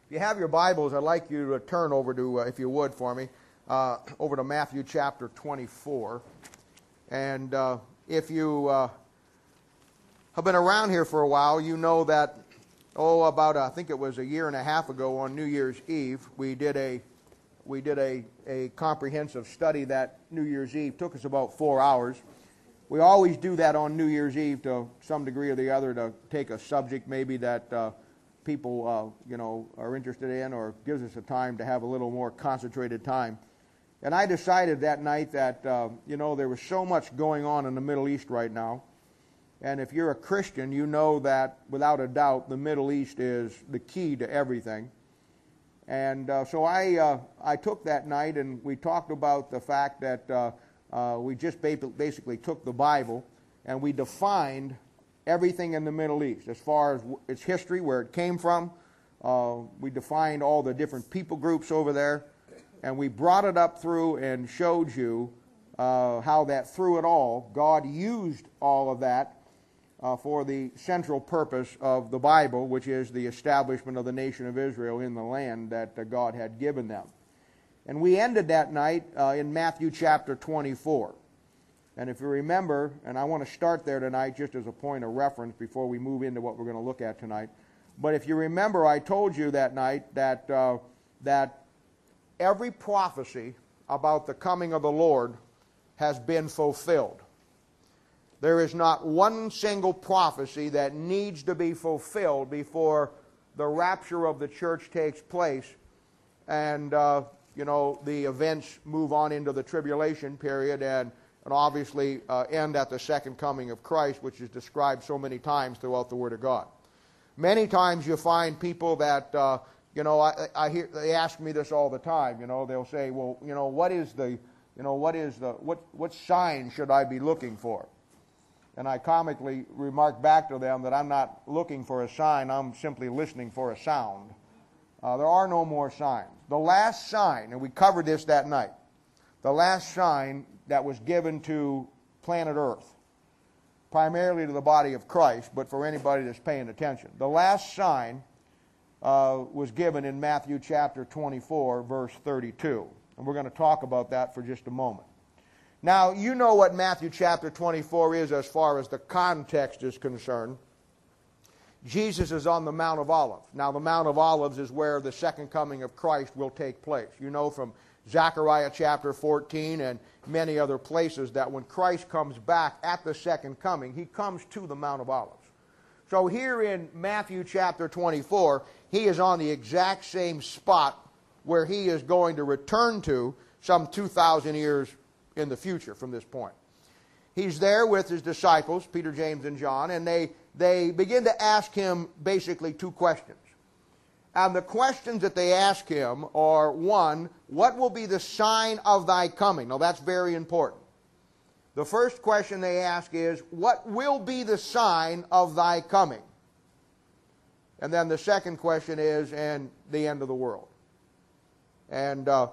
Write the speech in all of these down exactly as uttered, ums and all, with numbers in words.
If you have your Bibles, I'd like you to turn over to, uh, if you would for me, uh, over to Matthew chapter twenty-four. And uh, if you uh, have been around here for a while, you know that, oh, about, uh, I think it was a year and a half ago on New Year's Eve, we did a we did a, a comprehensive study that New Year's Eve. Took us about four hours. We always do that on New Year's Eve to some degree or the other, to take a subject maybe that uh, people uh, you know are interested in, or gives us a time to have a little more concentrated time. And I decided that night that uh, you know there was so much going on in the Middle East right now, and if you're a Christian, you know that without a doubt the Middle East is the key to everything. And uh, so I uh, I took that night and we talked about the fact that uh, uh, we just basically took the Bible and we defined everything in the Middle East as far as its history, where it came from. Uh, we defined all the different people groups over there, and we brought it up through and showed you uh, how that through it all, God used all of that uh, for the central purpose of the Bible, which is the establishment of the nation of Israel in the land that uh, God had given them. And we ended that night uh, in Matthew chapter twenty-four. And if you remember, and I want to start there tonight just as a point of reference before we move into what we're going to look at tonight. But if you remember, I told you that night that uh, that every prophecy about the coming of the Lord has been fulfilled. There is not one single prophecy that needs to be fulfilled before the rapture of the church takes place and, uh, you know, the events move on into the tribulation period and and obviously uh, end at the second coming of Christ, which is described so many times throughout the Word of God. Many times you find people that, uh, you know, I, I hear, they ask me this all the time, you know, they'll say, well, you know, what is the, you know, what is the, what, what sign should I be looking for? And I comically remark back to them that I'm not looking for a sign, I'm simply listening for a sound. Uh, there are no more signs. The last sign, and we covered this that night, the last sign that was given to planet Earth, primarily to the body of Christ, but for anybody that's paying attention. The last sign uh, was given in Matthew chapter twenty-four, verse thirty-two. And we're going to talk about that for just a moment. Now, you know what Matthew chapter twenty-four is as far as the context is concerned. Jesus is on the Mount of Olives. Now, the Mount of Olives is where the second coming of Christ will take place. You know from Zechariah chapter fourteen and many other places that when Christ comes back at the second coming, he comes to the Mount of Olives. So here in Matthew chapter twenty-four, he is on the exact same spot where he is going to return to some two thousand years in the future from this point. He's there with his disciples, Peter, James, and John, and they, they begin to ask him basically two questions. And the questions that they ask him are, one, what will be the sign of thy coming? Now that's very important. The first question they ask is, what will be the sign of thy coming? And then the second question is, and the end of the world. And uh,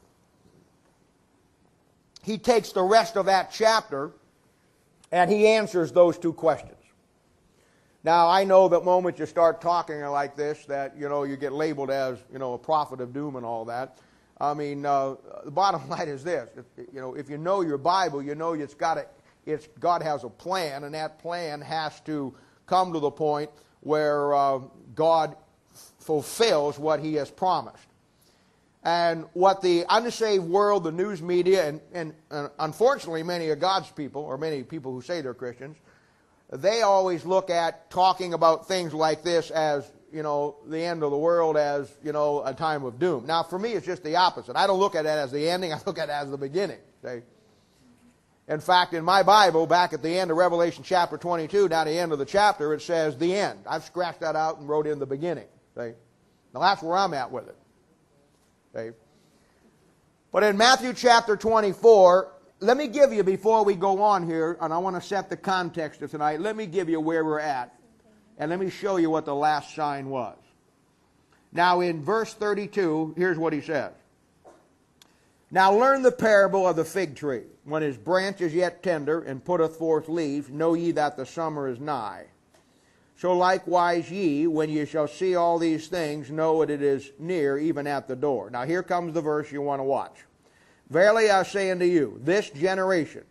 he takes the rest of that chapter and he answers those two questions. Now, I know that moment you start talking like this that, you know, you get labeled as, you know, a prophet of doom and all that. I mean, uh, the bottom line is this. If, you know, if you know your Bible, you know it's got to, it's, God has a plan, and that plan has to come to the point where uh, God f- fulfills what he has promised. And what the unsaved world, the news media, and, and, and unfortunately many of God's people, or many people who say they're Christians, they always look at talking about things like this as, you know, the end of the world, as, you know, a time of doom. Now, for me, it's just the opposite. I don't look at it as the ending. I look at it as the beginning. See? In fact, in my Bible, back at the end of Revelation chapter twenty-two, down the end of the chapter, it says the end. I've scratched that out and wrote in the beginning. See? Now, that's where I'm at with it. See? But in Matthew chapter twenty-four, let me give you, before we go on here, and I want to set the context of tonight, let me give you where we're at, and let me show you what the last sign was. Now in verse thirty-two, here's what he says. Now learn the parable of the fig tree. When his branch is yet tender, and putteth forth leaves, know ye that the summer is nigh. so likewise ye, when ye shall see all these things, know that it is near, even at the door. Now here comes the verse you want to watch. Verily I say unto you, this generation,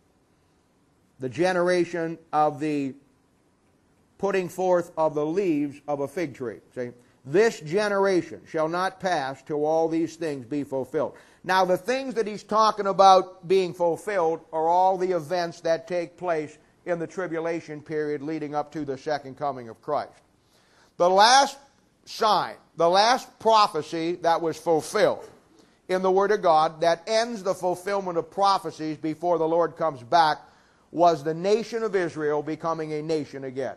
the generation of the putting forth of the leaves of a fig tree. See? This generation shall not pass till all these things be fulfilled. Now the things that he's talking about being fulfilled are all the events that take place in the tribulation period leading up to the second coming of Christ. The last sign, the last prophecy that was fulfilled in the Word of God that ends the fulfillment of prophecies before the Lord comes back was the nation of Israel becoming a nation again.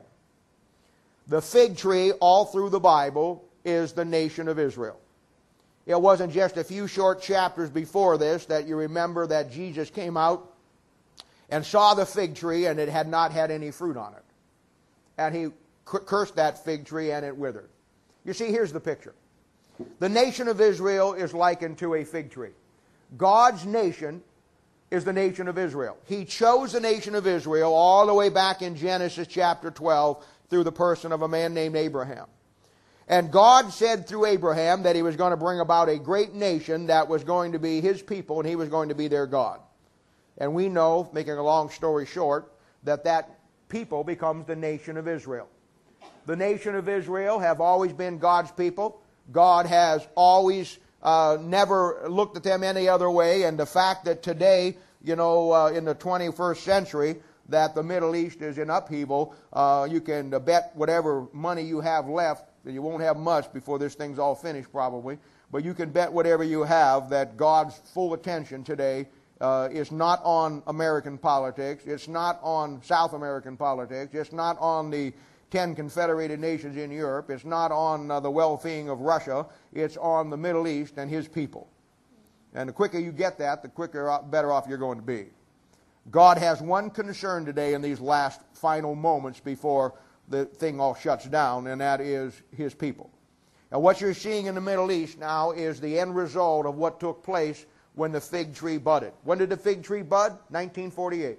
The fig tree all through the Bible is the nation of Israel. It wasn't just a few short chapters before this that you remember that Jesus came out and saw the fig tree and it had not had any fruit on it. And he cursed that fig tree and it withered. You see, here's the picture. The nation of Israel is likened to a fig tree. God's nation is the nation of Israel. He chose the nation of Israel all the way back in Genesis chapter twelve through the person of a man named Abraham. And God said through Abraham that he was going to bring about a great nation that was going to be his people and he was going to be their God. And we know, making a long story short, that that people becomes the nation of Israel. The nation of Israel have always been God's people. God has always uh, never looked at them any other way. And the fact that today, you know, uh, in the twenty-first century, that the Middle East is in upheaval, uh, you can bet whatever money you have left, and you won't have much before this thing's all finished probably, but you can bet whatever you have that God's full attention today uh, is not on American politics, it's not on South American politics, it's not on the ten confederated nations in Europe, it's not on uh, the well-being of Russia, it's on the Middle East and his people. And the quicker you get that, the quicker, better off you're going to be. God has one concern today in these last final moments before the thing all shuts down, and that is his people. Now what you're seeing in the Middle East now is the end result of what took place when the fig tree budded. When did the fig tree bud? nineteen forty-eight.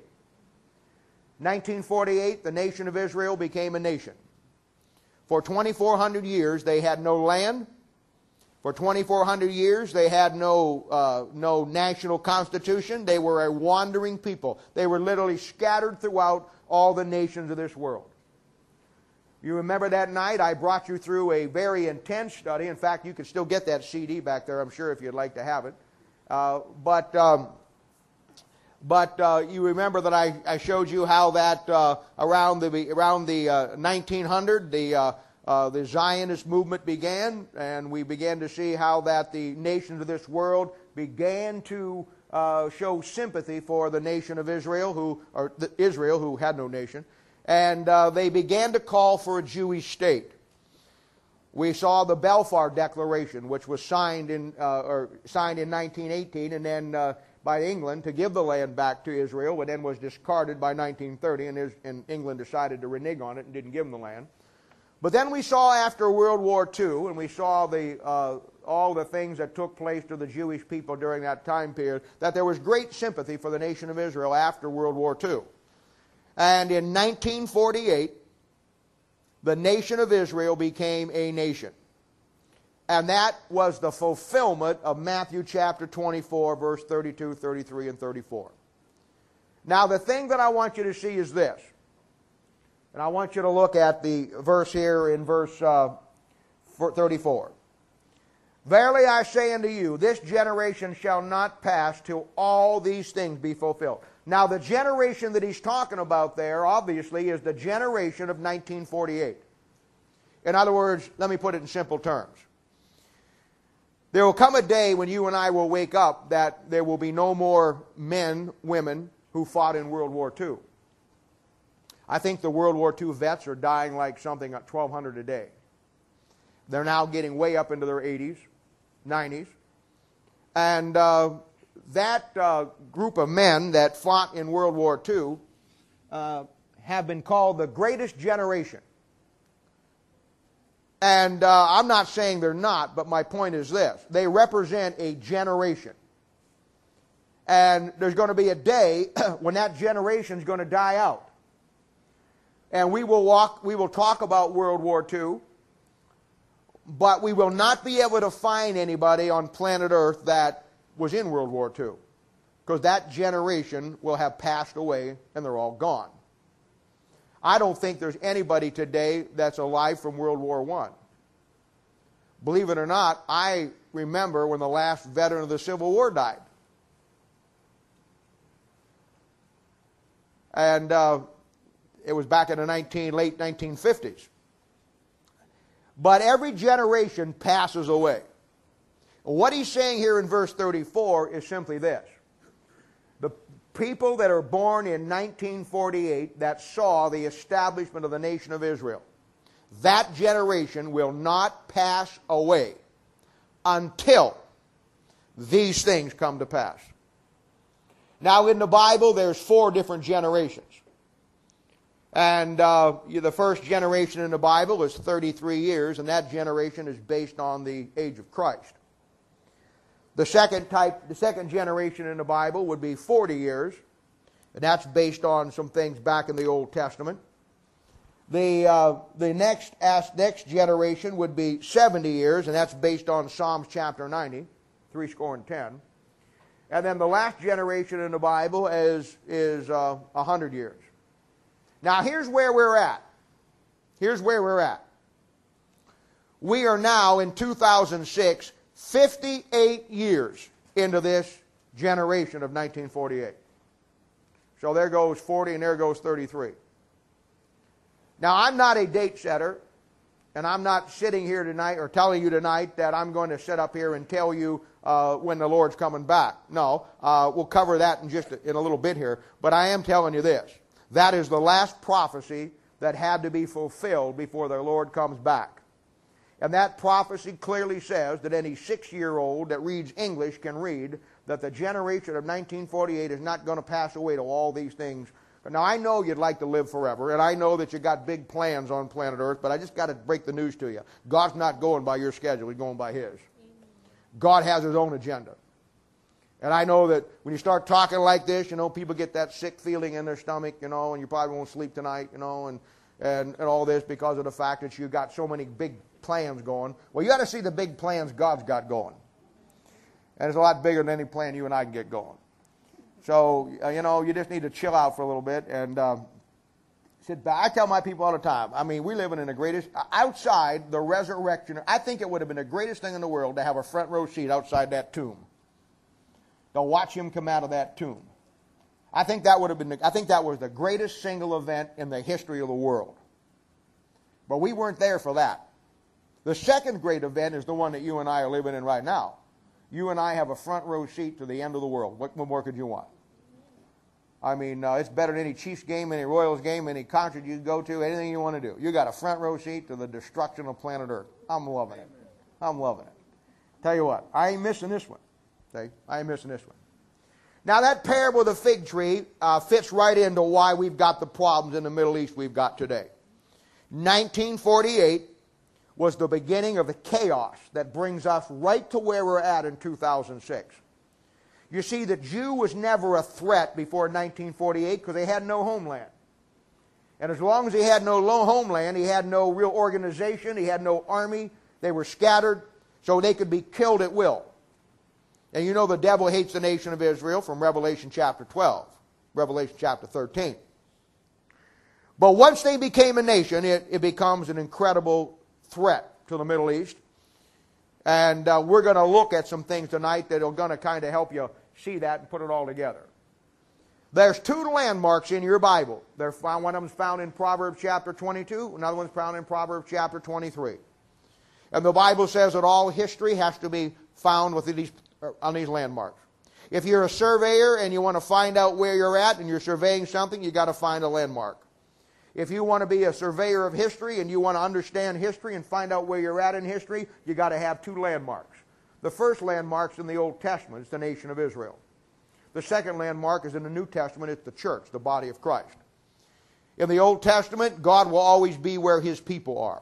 nineteen forty-eight, the nation of Israel became a nation. For twenty-four hundred years, they had no land. For twenty-four hundred years, they had no, uh, no national constitution. They were a wandering people. They were literally scattered throughout all the nations of this world. You remember that night I brought you through a very intense study. In fact, you can still get that C D back there, I'm sure, if you'd like to have it. Uh, but um, but uh, you remember that I, I showed you how that uh, around the, around the uh, nineteen hundred, the... Uh, Uh, the Zionist movement began, and we began to see how that the nations of this world began to uh, show sympathy for the nation of Israel, who or the, Israel, who had no nation, and uh, they began to call for a Jewish state. We saw the Balfour Declaration, which was signed in uh, or signed in nineteen eighteen, and then uh, by England to give the land back to Israel, but then was discarded by nineteen thirty, and, and England decided to renege on it and didn't give them the land. But then we saw after World War Two, and we saw the, uh, all the things that took place to the Jewish people during that time period, that there was great sympathy for the nation of Israel after World War Two. And in nineteen forty-eight, the nation of Israel became a nation. And that was the fulfillment of Matthew chapter twenty-four, verse thirty-two, thirty-three, and thirty-four. Now the thing that I want you to see is this. And I want you to look at the verse here in verse uh, thirty-four. Verily I say unto you, this generation shall not pass till all these things be fulfilled. Now the generation that he's talking about there, obviously, is the generation of nineteen forty-eight. In other words, let me put it in simple terms. There will come a day when you and I will wake up that there will be no more men, women, who fought in World War Two. I think the World War Two vets are dying like something at twelve hundred a day. They're now getting way up into their eighties, nineties. And uh, that uh, group of men that fought in World War Two uh, have been called the greatest generation. And uh, I'm not saying they're not, but my point is this. They represent a generation. And there's going to be a day when that generation is going to die out. And we will walk, we will talk about World War Two, but we will not be able to find anybody on planet Earth that was in World War Two, because that generation will have passed away and they're all gone. I don't think there's anybody today that's alive from World War One. Believe it or not, I remember when the last veteran of the Civil War died. And uh, it was back in the nineteen, late nineteen fifties. But every generation passes away. What he's saying here in verse thirty-four is simply this. The people that are born in nineteen forty-eight that saw the establishment of the nation of Israel, that generation will not pass away until these things come to pass. Now in the Bible there's four different generations. And uh, the first generation in the Bible is thirty-three years, and that generation is based on the age of Christ. The second type, the second generation in the Bible would be forty years, and that's based on some things back in the Old Testament. The uh, the next next generation would be seventy years, and that's based on Psalms chapter ninety, three score and ten. And then the last generation in the Bible is is uh, a hundred years. Now here's where we're at. Here's where we're at. We are now in two thousand six, fifty-eight years into this generation of nineteen forty-eight. So there goes forty and there goes thirty-three. Now I'm not a date setter, and I'm not sitting here tonight or telling you tonight that I'm going to sit up here and tell you uh, when the Lord's coming back. No, uh, we'll cover that in just a, in a little bit here. But I am telling you this. That is the last prophecy that had to be fulfilled before the Lord comes back. And that prophecy clearly says that any six-year-old that reads English can read that the generation of nineteen forty-eight is not going to pass away till all these things. Now, I know you'd like to live forever, and I know that you got big plans on planet Earth, but I just got to break the news to you. God's not going by your schedule. He's going by His. God has His own agenda. And I know that when you start talking like this, you know, people get that sick feeling in their stomach, you know, and you probably won't sleep tonight, you know, and, and, and all this because of the fact that you've got so many big plans going. Well, you got to see the big plans God's got going. And it's a lot bigger than any plan you and I can get going. So, uh, you know, you just need to chill out for a little bit and uh, sit back. I tell my people all the time, I mean, we're living in the greatest, outside the resurrection, I think it would have been the greatest thing in the world to have a front row seat outside that tomb. To watch Him come out of that tomb. I think that would have been, the, I think that was the greatest single event in the history of the world. But we weren't there for that. The second great event is the one that you and I are living in right now. You and I have a front row seat to the end of the world. What more could you want? I mean, uh, it's better than any Chiefs game, any Royals game, any concert you go to, anything you want to do. You got a front row seat to the destruction of planet Earth. I'm loving it. I'm loving it. Tell you what, I ain't missing this one. See? I ain't missing this one. Now that parable of the fig tree uh, fits right into why we've got the problems in the Middle East we've got today. nineteen forty-eight was the beginning of the chaos that brings us right to where we're at in two thousand six. You see, the Jew was never a threat before nineteen forty-eight because they had no homeland. And as long as he had no homeland, he had no real organization, he had no army, they were scattered, so they could be killed at will. And you know the devil hates the nation of Israel from Revelation chapter twelve, Revelation chapter thirteen. But once they became a nation, it, it becomes an incredible threat to the Middle East. And uh, we're going to look at some things tonight that are going to kind of help you see that and put it all together. There's two landmarks in your Bible. They're found, one of them is found in Proverbs chapter twenty-two, another one's found in Proverbs chapter twenty-three. And the Bible says that all history has to be found with these, on these landmarks. If you're a surveyor and you want to find out where you're at and you're surveying something, you've got to find a landmark. If you want to be a surveyor of history and you want to understand history and find out where you're at in history, you've got to have two landmarks. The first landmark's in the Old Testament. It's the nation of Israel. The second landmark is in the New Testament. It's the church, the body of Christ. In the Old Testament, God will always be where His people are.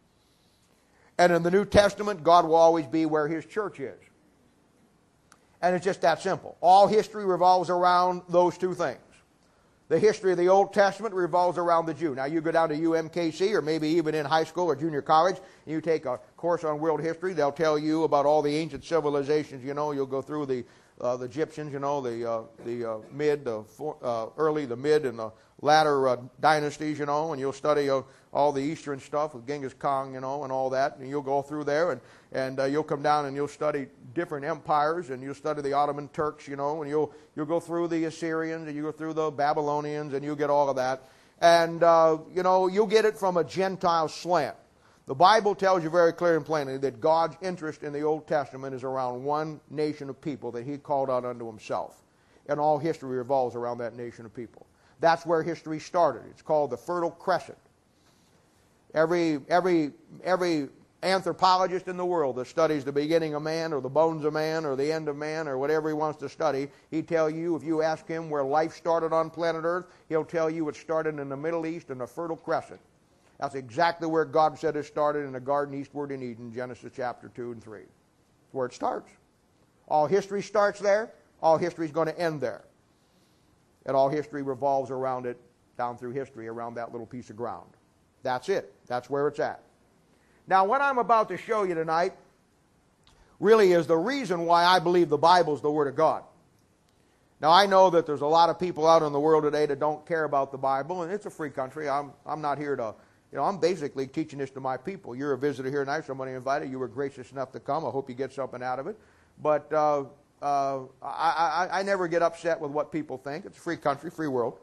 And in the New Testament, God will always be where His church is. And it's just that simple. All history revolves around those two things. The history of the Old Testament revolves around the Jew. Now you go down to U M K C or maybe even in high school or junior college, and you take a course on world history. They'll tell you about all the ancient civilizations. You know, you'll go through the uh, the Egyptians. You know, the uh, the uh, mid, the for, uh, early, the mid, and the latter uh, dynasties. You know, and you'll study uh, all the Eastern stuff with Genghis Khan. You know, and all that. And you'll go through there, and and uh, you'll come down and you'll study different empires, and you'll study the Ottoman Turks. You know, and you'll you'll go through the Assyrians, and you go through the Babylonians, and you'll get all of that. And uh, you know, you'll get it from a Gentile slant. The Bible tells you very clearly and plainly that God's interest in the Old Testament is around one nation of people that He called out unto Himself. And all history revolves around that nation of people. That's where history started. It's called the Fertile Crescent. Every, every, every anthropologist in the world that studies the beginning of man or the bones of man or the end of man or whatever he wants to study, he'd tell you, if you ask him where life started on planet Earth, he'll tell you it started in the Middle East in the Fertile Crescent. That's exactly where God said it started, in the garden eastward in Eden, Genesis chapter two and three. That's where it starts. All history starts there. All history is going to end there. And all history revolves around it, down through history, around that little piece of ground. That's it. That's where it's at. Now, what I'm about to show you tonight really is the reason why I believe the Bible is the Word of God. Now, I know that there's a lot of people out in the world today that don't care about the Bible, and it's a free country. I'm, I'm not here to... You know, I'm basically teaching this to my people. You're a visitor here tonight. Somebody invited. You were gracious enough to come. I hope you get something out of it. But uh, uh, I, I, I never get upset with what people think. It's a free country, free world.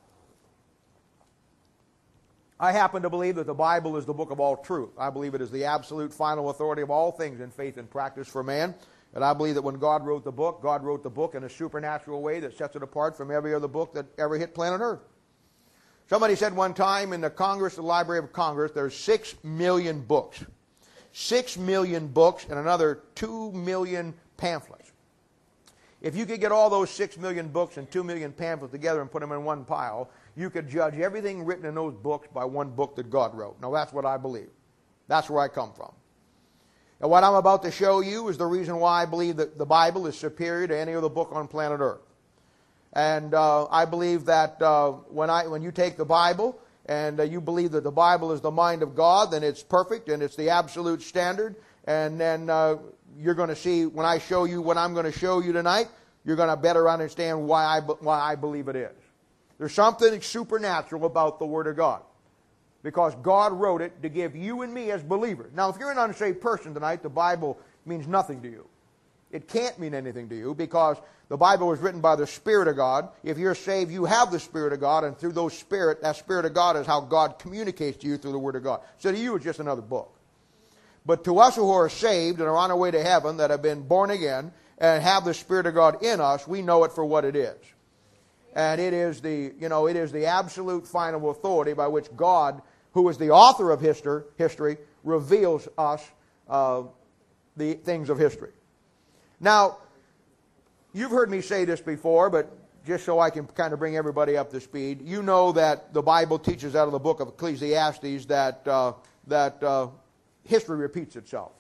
I happen to believe that the Bible is the book of all truth. I believe it is the absolute final authority of all things in faith and practice for man. And I believe that when God wrote the book, God wrote the book in a supernatural way that sets it apart from every other book that ever hit planet Earth. Somebody said one time in the Congress, the Library of Congress, there's six million books. Six million books and another two million pamphlets. If you could get all those six million books and two million pamphlets together and put them in one pile, you could judge everything written in those books by one book that God wrote. Now, that's what I believe. That's where I come from. And what I'm about to show you is the reason why I believe that the Bible is superior to any other book on planet Earth. And uh, I believe that uh, when, I, when you take the Bible and uh, you believe that the Bible is the mind of God, then it's perfect and it's the absolute standard. And then uh, you're going to see, when I show you what I'm going to show you tonight, you're going to better understand why I, why I believe it is. There's something supernatural about the Word of God, because God wrote it to give you and me as believers. Now, if you're an unsaved person tonight, the Bible means nothing to you. It can't mean anything to you, because the Bible was written by the Spirit of God. If you're saved, you have the Spirit of God, and through those Spirit, that Spirit of God is how God communicates to you through the Word of God. So to you, it's just another book. But to us who are saved and are on our way to heaven, that have been born again and have the Spirit of God in us, we know it for what it is. And it is the, you know, it is the absolute final authority by which God, who is the author of history, history reveals us uh, the things of history. Now, you've heard me say this before, but just so I can kind of bring everybody up to speed, you know that the Bible teaches out of the book of Ecclesiastes that, uh, that uh, history repeats itself.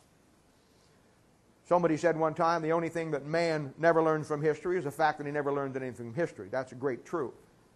Somebody said one time, the only thing that man never learns from history is the fact that he never learns anything from history. That's a great truth.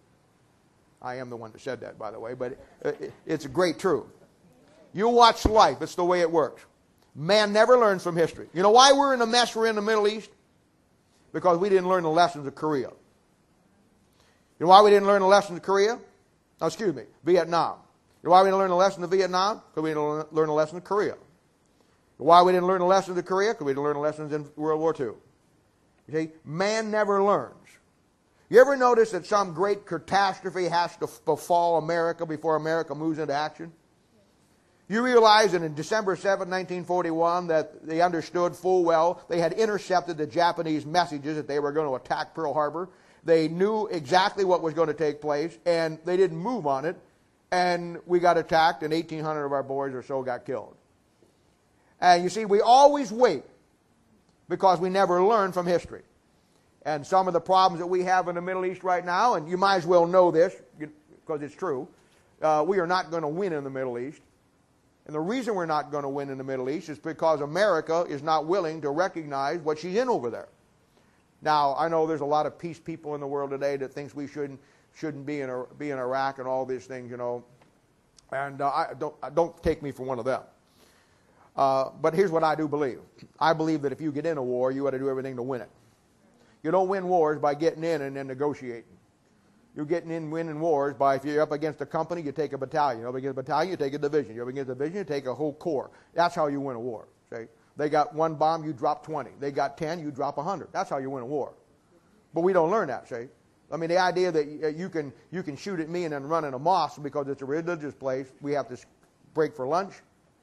I am the one that said that, by the way, but it, it's a great truth. You watch life. It's the way it works. Man never learns from history. You know why we're in the mess we're in the Middle East? Because we didn't learn the lessons of Korea. You know why we didn't learn the lessons of Korea? Oh, excuse me, Vietnam. You know why we didn't learn the lessons of Vietnam? Because we didn't learn the lesson of Korea. You know why we didn't learn the lessons of Korea? Because we didn't learn the lessons in World War Two. You see, man never learns. You ever notice that some great catastrophe has to befall America before America moves into action? You realize that in December seventh, nineteen forty-one, that they understood full well they had intercepted the Japanese messages that they were going to attack Pearl Harbor. They knew exactly what was going to take place, and they didn't move on it. And we got attacked, and eighteen hundred of our boys or so got killed. And you see, we always wait because we never learn from history. And some of the problems that we have in the Middle East right now, and you might as well know this because it's true, uh, we are not going to win in the Middle East. And the reason we're not going to win in the Middle East is because America is not willing to recognize what she's in over there. Now, I know there's a lot of peace people in the world today that thinks we shouldn't shouldn't be in, be in Iraq and all these things, you know. And uh, I don't, don't take me for one of them. Uh, but here's what I do believe. I believe that if you get in a war, you ought to do everything to win it. You don't win wars by getting in and then negotiating. You're getting in winning wars by, if you're up against a company, you take a battalion. You're up against a battalion, you take a division. You're up against a division, you take a whole corps. That's how you win a war. See? They got one bomb, you drop twenty. They got ten, you drop one hundred. That's how you win a war. But we don't learn that, see? I mean, the idea that you can, you can shoot at me and then run in a mosque because it's a religious place, we have to break for lunch.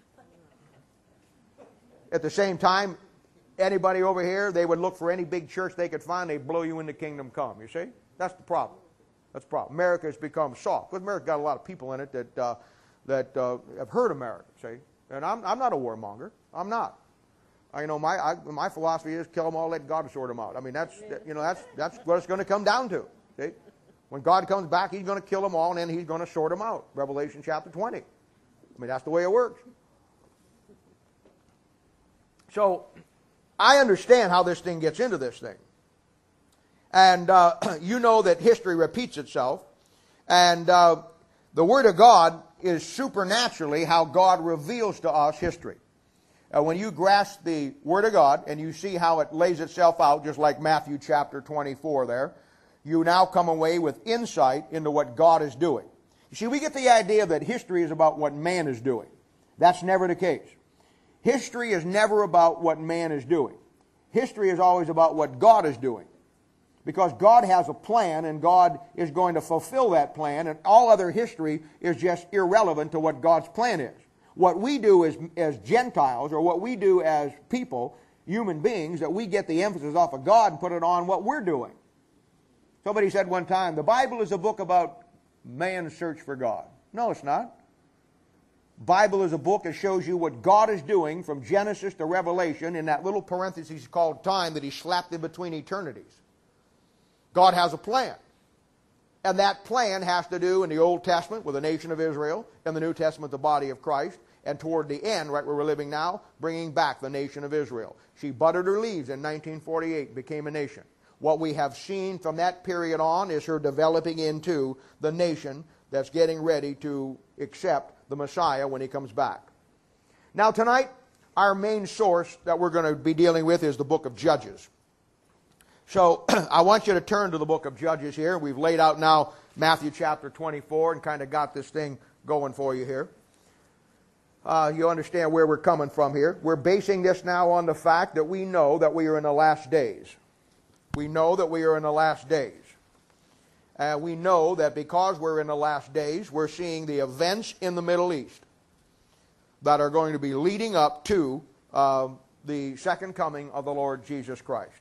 At the same time, anybody over here, they would look for any big church they could find, they'd blow you into kingdom come, you see? That's the problem. That's the problem. America has become soft. Because America got a lot of people in it that, uh, that uh, have heard America, see? And I'm, I'm not a warmonger. I'm not. I, you know, my, I, my philosophy is kill them all, let God sort them out. I mean, that's, you know, that's, that's what it's going to come down to, see? When God comes back, he's going to kill them all, and then he's going to sort them out. Revelation chapter twenty. I mean, that's the way it works. So, I understand how this thing gets into this thing. And uh, you know that history repeats itself. And uh, the Word of God is supernaturally how God reveals to us history. Uh, when you grasp the Word of God and you see how it lays itself out, just like Matthew chapter twenty-four there, you now come away with insight into what God is doing. You see, we get the idea that history is about what man is doing. That's never the case. History is never about what man is doing. History is always about what God is doing. Because God has a plan and God is going to fulfill that plan, and all other history is just irrelevant to what God's plan is. What we do as, as Gentiles, or what we do as people, human beings, that we get the emphasis off of God and put it on what we're doing. Somebody said one time, the Bible is a book about man's search for God. No, it's not. Bible is a book that shows you what God is doing from Genesis to Revelation in that little parenthesis called time that he slapped in between eternities. God has a plan. And that plan has to do in the Old Testament with the nation of Israel, in the New Testament the body of Christ, and toward the end, right where we're living now, bringing back the nation of Israel. She budded her leaves in nineteen forty-eight, became a nation. What we have seen from that period on is her developing into the nation that's getting ready to accept the Messiah when he comes back. Now tonight, our main source that we're going to be dealing with is the book of Judges. So I want you to turn to the book of Judges here. We've laid out now Matthew chapter twenty-four and kind of got this thing going for you here. Uh, you understand where we're coming from here. We're basing this now on the fact that we know that we are in the last days. We know that we are in the last days. Uh, we know that because we're in the last days, we're seeing the events in the Middle East that are going to be leading up to uh, the second coming of the Lord Jesus Christ.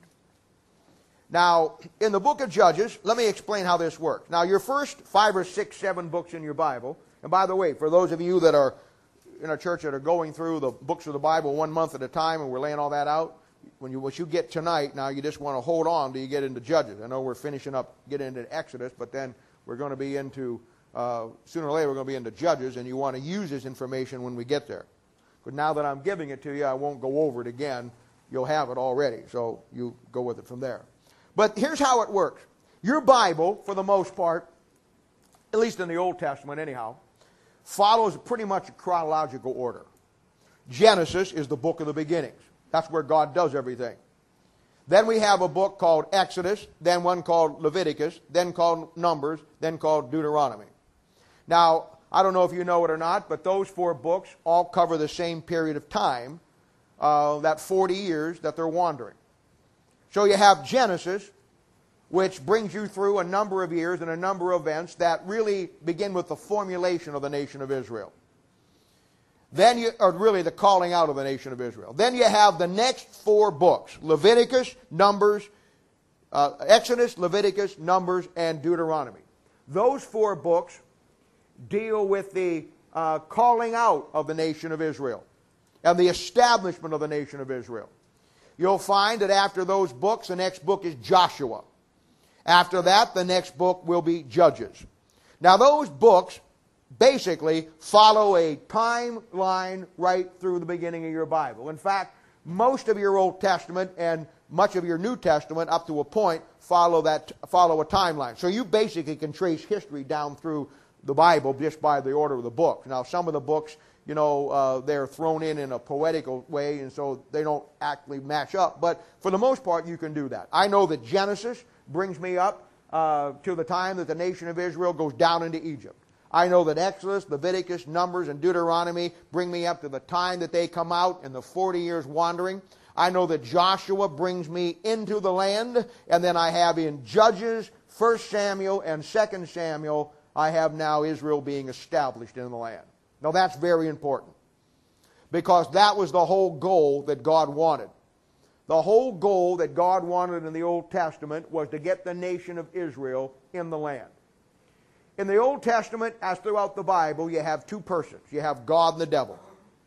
Now, in the book of Judges, let me explain how this works. Now, your first five or six, seven books in your Bible, and by the way, for those of you that are in our church that are going through the books of the Bible one month at a time, and we're laying all that out, when you, what you get tonight, now you just want to hold on till you get into Judges. I know we're finishing up, getting into Exodus, but then we're going to be into, uh, sooner or later we're going to be into Judges, and you want to use this information when we get there. But now that I'm giving it to you, I won't go over it again. You'll have it already, so you go with it from there. But here's how it works. Your Bible, for the most part, at least in the Old Testament anyhow, follows pretty much a chronological order. Genesis is the book of the beginnings. That's where God does everything. Then we have a book called Exodus, then one called Leviticus, then called Numbers, then called Deuteronomy. Now, I don't know if you know it or not, but those four books all cover the same period of time, uh, that forty years that they're wandering. So you have Genesis, which brings you through a number of years and a number of events that really begin with the formulation of the nation of Israel. Then you, or really the calling out of the nation of Israel. Then you have the next four books, Leviticus, Numbers, uh, Exodus, Leviticus, Numbers, and Deuteronomy. Those four books deal with the uh, calling out of the nation of Israel and the establishment of the nation of Israel. You'll find that after those books, the next book is Joshua. After that, the next book will be Judges. Now those books basically follow a timeline right through the beginning of your Bible. In fact, most of your Old Testament and much of your New Testament, up to a point, follow that follow a timeline. So you basically can trace history down through the Bible just by the order of the books. Now, some of the books, you know, uh, they're thrown in in a poetical way, and so they don't actually match up. But for the most part, you can do that. I know that Genesis brings me up uh, to the time that the nation of Israel goes down into Egypt. I know that Exodus, Leviticus, Numbers, and Deuteronomy bring me up to the time that they come out in the forty years wandering. I know that Joshua brings me into the land, and then I have in Judges, First Samuel, and Second Samuel, I have now Israel being established in the land. Now that's very important, because that was the whole goal that God wanted. The whole goal that God wanted in the Old Testament was to get the nation of Israel in the land. In the Old Testament, as throughout the Bible, you have two persons. You have God and the devil.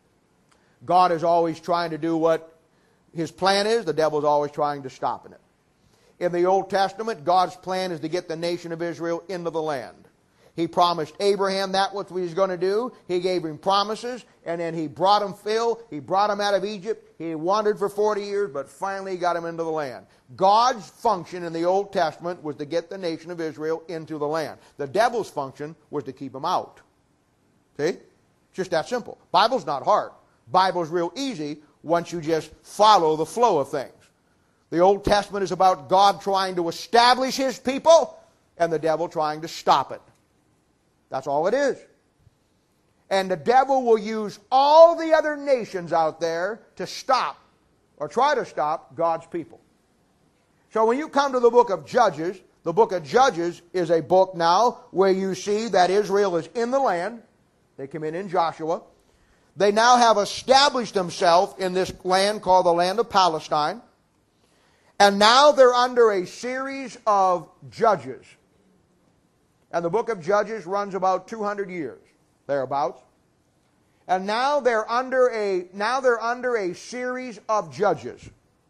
God is always trying to do what his plan is. The devil is always trying to stop it. In the Old Testament, God's plan is to get the nation of Israel into the land. He promised Abraham that what he was going to do. He gave him promises, and then he brought him Phil. He brought him out of Egypt. He wandered for forty years, but finally got him into the land. God's function in the Old Testament was to get the nation of Israel into the land. The devil's function was to keep them out. See? Just that simple. Bible's not hard. Bible's real easy once you just follow the flow of things. The Old Testament is about God trying to establish his people and the devil trying to stop it. That's all it is. And the devil will use all the other nations out there to stop or try to stop God's people. So when you come to the book of Judges, the book of Judges is a book now where you see that Israel is in the land. They come in in Joshua. They now have established themselves in this land called the land of Palestine. And now they're under a series of judges. And the book of Judges runs about two hundred years, thereabouts. And now they're under a now they're under a series of judges.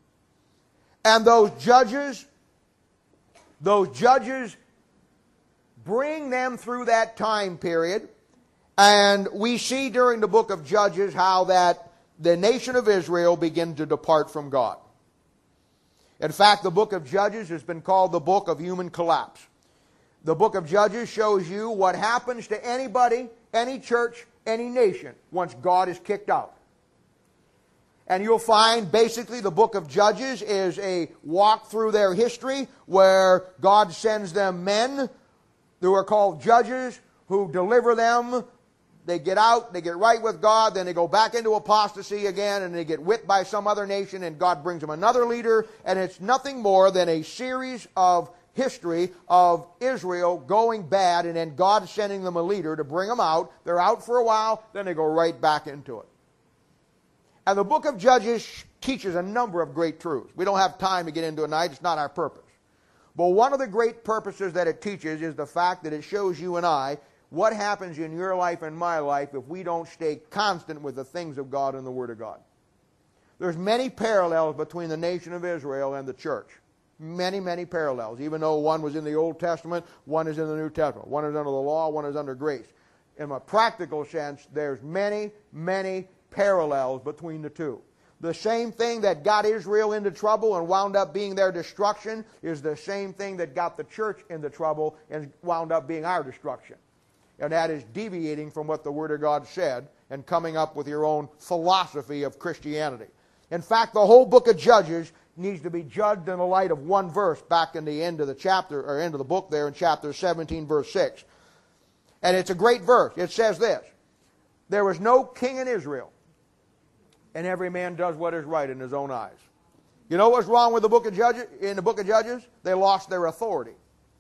And those judges, those judges bring them through that time period. And we see during the book of Judges how that the nation of Israel begin to depart from God. In fact, the book of Judges has been called the book of human collapse. The book of Judges shows you what happens to anybody, any church, any nation, once God is kicked out. And you'll find basically the book of Judges is a walk through their history where God sends them men who are called judges who deliver them. They get out, they get right with God, then they go back into apostasy again, and they get whipped by some other nation, and God brings them another leader, and it's nothing more than a series of history of Israel going bad, and then God sending them a leader to bring them out. They're out for a while, then they go right back into it. And the book of Judges teaches a number of great truths. We don't have time to get into it tonight. It's not our purpose. But one of the great purposes that it teaches is the fact that it shows you and I what happens in your life and my life if we don't stay constant with the things of God and the Word of God. There's many parallels between the nation of Israel and the church. Many, many parallels. Even though one was in the Old Testament, one is in the New Testament. One is under the law, one is under grace. In a practical sense, there's many, many parallels between the two. The same thing that got Israel into trouble and wound up being their destruction is the same thing that got the church into trouble and wound up being our destruction. And that is deviating from what the Word of God said and coming up with your own philosophy of Christianity. In fact, the whole book of Judges needs to be judged in the light of one verse back in the end of the chapter, or end of the book there in chapter seventeen, verse six. And it's a great verse. It says this: there was no king in Israel, and every man does what is right in his own eyes. You know what's wrong with the book of Judges? In the book of Judges, they lost their authority.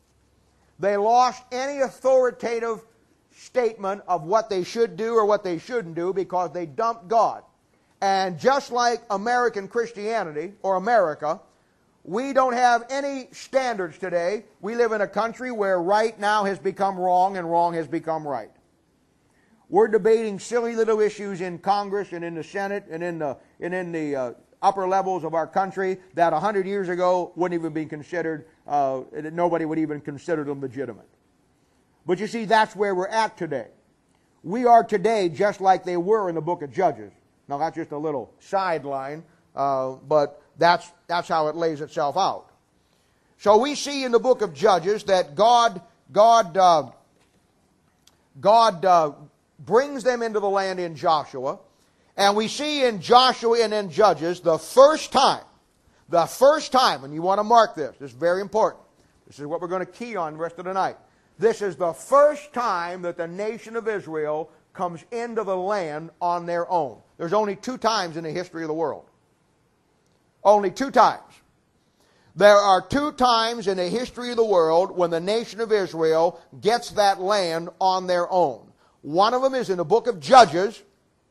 They lost any authoritative statement of what they should do or what they shouldn't do because they dumped God. And just like American Christianity, or America, we don't have any standards today. We live in a country where right now has become wrong and wrong has become right. We're debating silly little issues in Congress and in the Senate and in the, and in the uh, upper levels of our country that a hundred years ago wouldn't even be considered, uh, nobody would even consider them legitimate. But you see, that's where we're at today. We are today just like they were in the book of Judges. Now, that's just a little sideline, uh, but That's, that's how it lays itself out. So we see in the book of Judges that God, God, uh, God uh, brings them into the land in Joshua. And we see in Joshua and in Judges the first time, the first time, and you want to mark this, this is very important. This is what we're going to key on the rest of the night. This is the first time that the nation of Israel comes into the land on their own. There's only two times in the history of the world. Only two times. There are two times in the history of the world when the nation of Israel gets that land on their own. One of them is in the book of Judges.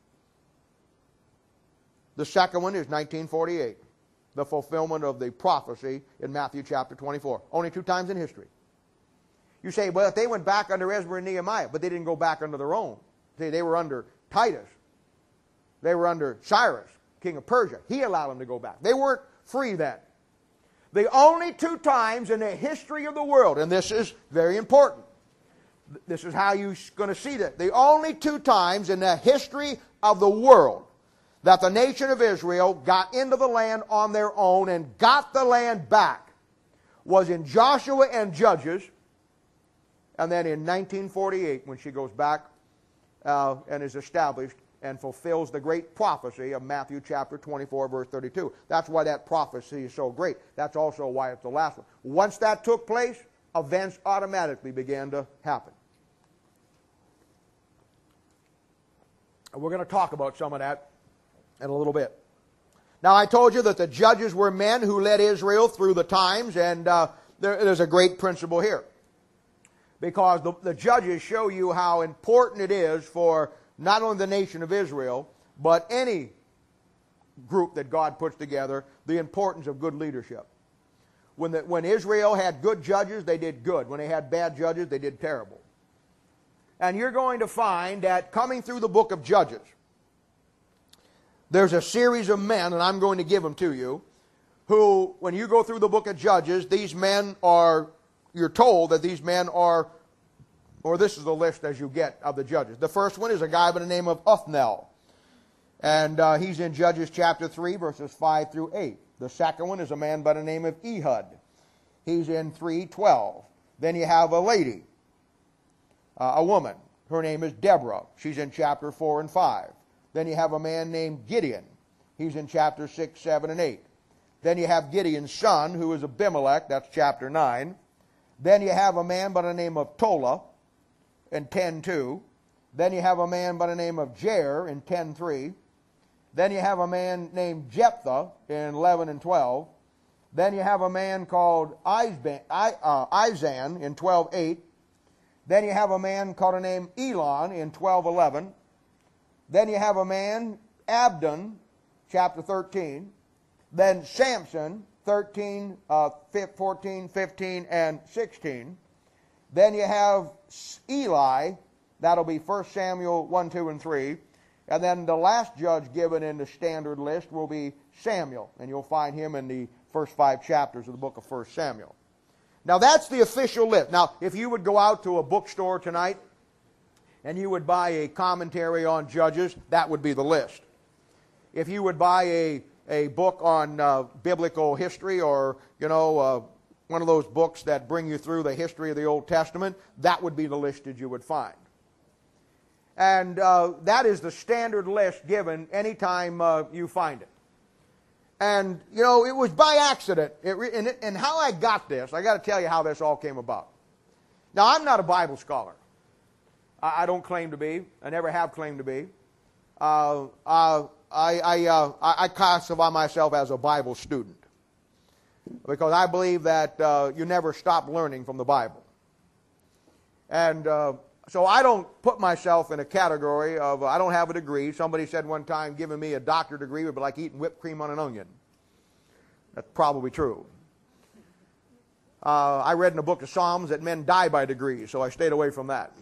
The second one is nineteen forty-eight. The fulfillment of the prophecy in Matthew chapter twenty-four. Only two times in history. You say, well, if they went back under Ezra and Nehemiah, but they didn't go back under their own. See, they were under Titus. They were under Cyrus, king of Persia. He allowed them to go back. They weren't free then. The only two times in the history of the world, and this is very important. This is how you're going to see that. The only two times in the history of the world that the nation of Israel got into the land on their own and got the land back was in Joshua and Judges, and then in nineteen forty-eight when she goes back uh, and is established and fulfills the great prophecy of Matthew chapter twenty-four, verse thirty-two. That's why that prophecy is so great. That's also why it's the last one. Once that took place, events automatically began to happen. And we're going to talk about some of that in a little bit. Now, I told you that the judges were men who led Israel through the times, and uh, there, there's a great principle here. Because the, the judges show you how important it is for not only the nation of Israel, but any group that God puts together, the importance of good leadership. When, the, when Israel had good judges, they did good. When they had bad judges, they did terrible. And you're going to find that coming through the book of Judges, there's a series of men, and I'm going to give them to you, who, when you go through the book of Judges, these men are, you're told that these men are, or this is the list as you get of the judges. The first one is a guy by the name of Othniel. And uh, he's in Judges chapter three, verses five through eight. The second one is a man by the name of Ehud. He's in three twelve. Then you have a lady, uh, a woman. Her name is Deborah. She's in chapter four and five. Then you have a man named Gideon. He's in chapter six, seven, and eight. Then you have Gideon's son, who is Abimelech. That's chapter nine. Then you have a man by the name of Tola in ten two. Then you have a man by the name of Jair in ten three. Then you have a man named Jephthah in eleven and twelve. Then you have a man called Izan in twelve eight. Then you have a man called a name Elon in twelve eleven. Then you have a man, Abdon, chapter thirteen. Then Samson, thirteen, uh, fourteen, fifteen, and sixteen. Then you have Eli, that'll be First Samuel one, two, and three. And then the last judge given in the standard list will be Samuel, and you'll find him in the first five chapters of the book of First Samuel. Now that's the official list. Now, if you would go out to a bookstore tonight and you would buy a commentary on Judges, that would be the list. If you would buy a, a book on uh, biblical history, or, you know, uh, one of those books that bring you through the history of the Old Testament, that would be the list that you would find. And uh, that is the standard list given anytime uh, you find it. And, you know, it was by accident. It re- and, it, and how I got this, I got to tell you how this all came about. Now, I'm not a Bible scholar. I, I don't claim to be. I never have claimed to be. Uh, uh, I, I, uh, I classify myself as a Bible student, because I believe that uh, you never stop learning from the Bible. And uh, so I don't put myself in a category of, uh, I don't have a degree. Somebody said one time, giving me a doctorate degree would be like eating whipped cream on an onion. That's probably true. Uh, I read in the book of Psalms that men die by degrees, so I stayed away from that.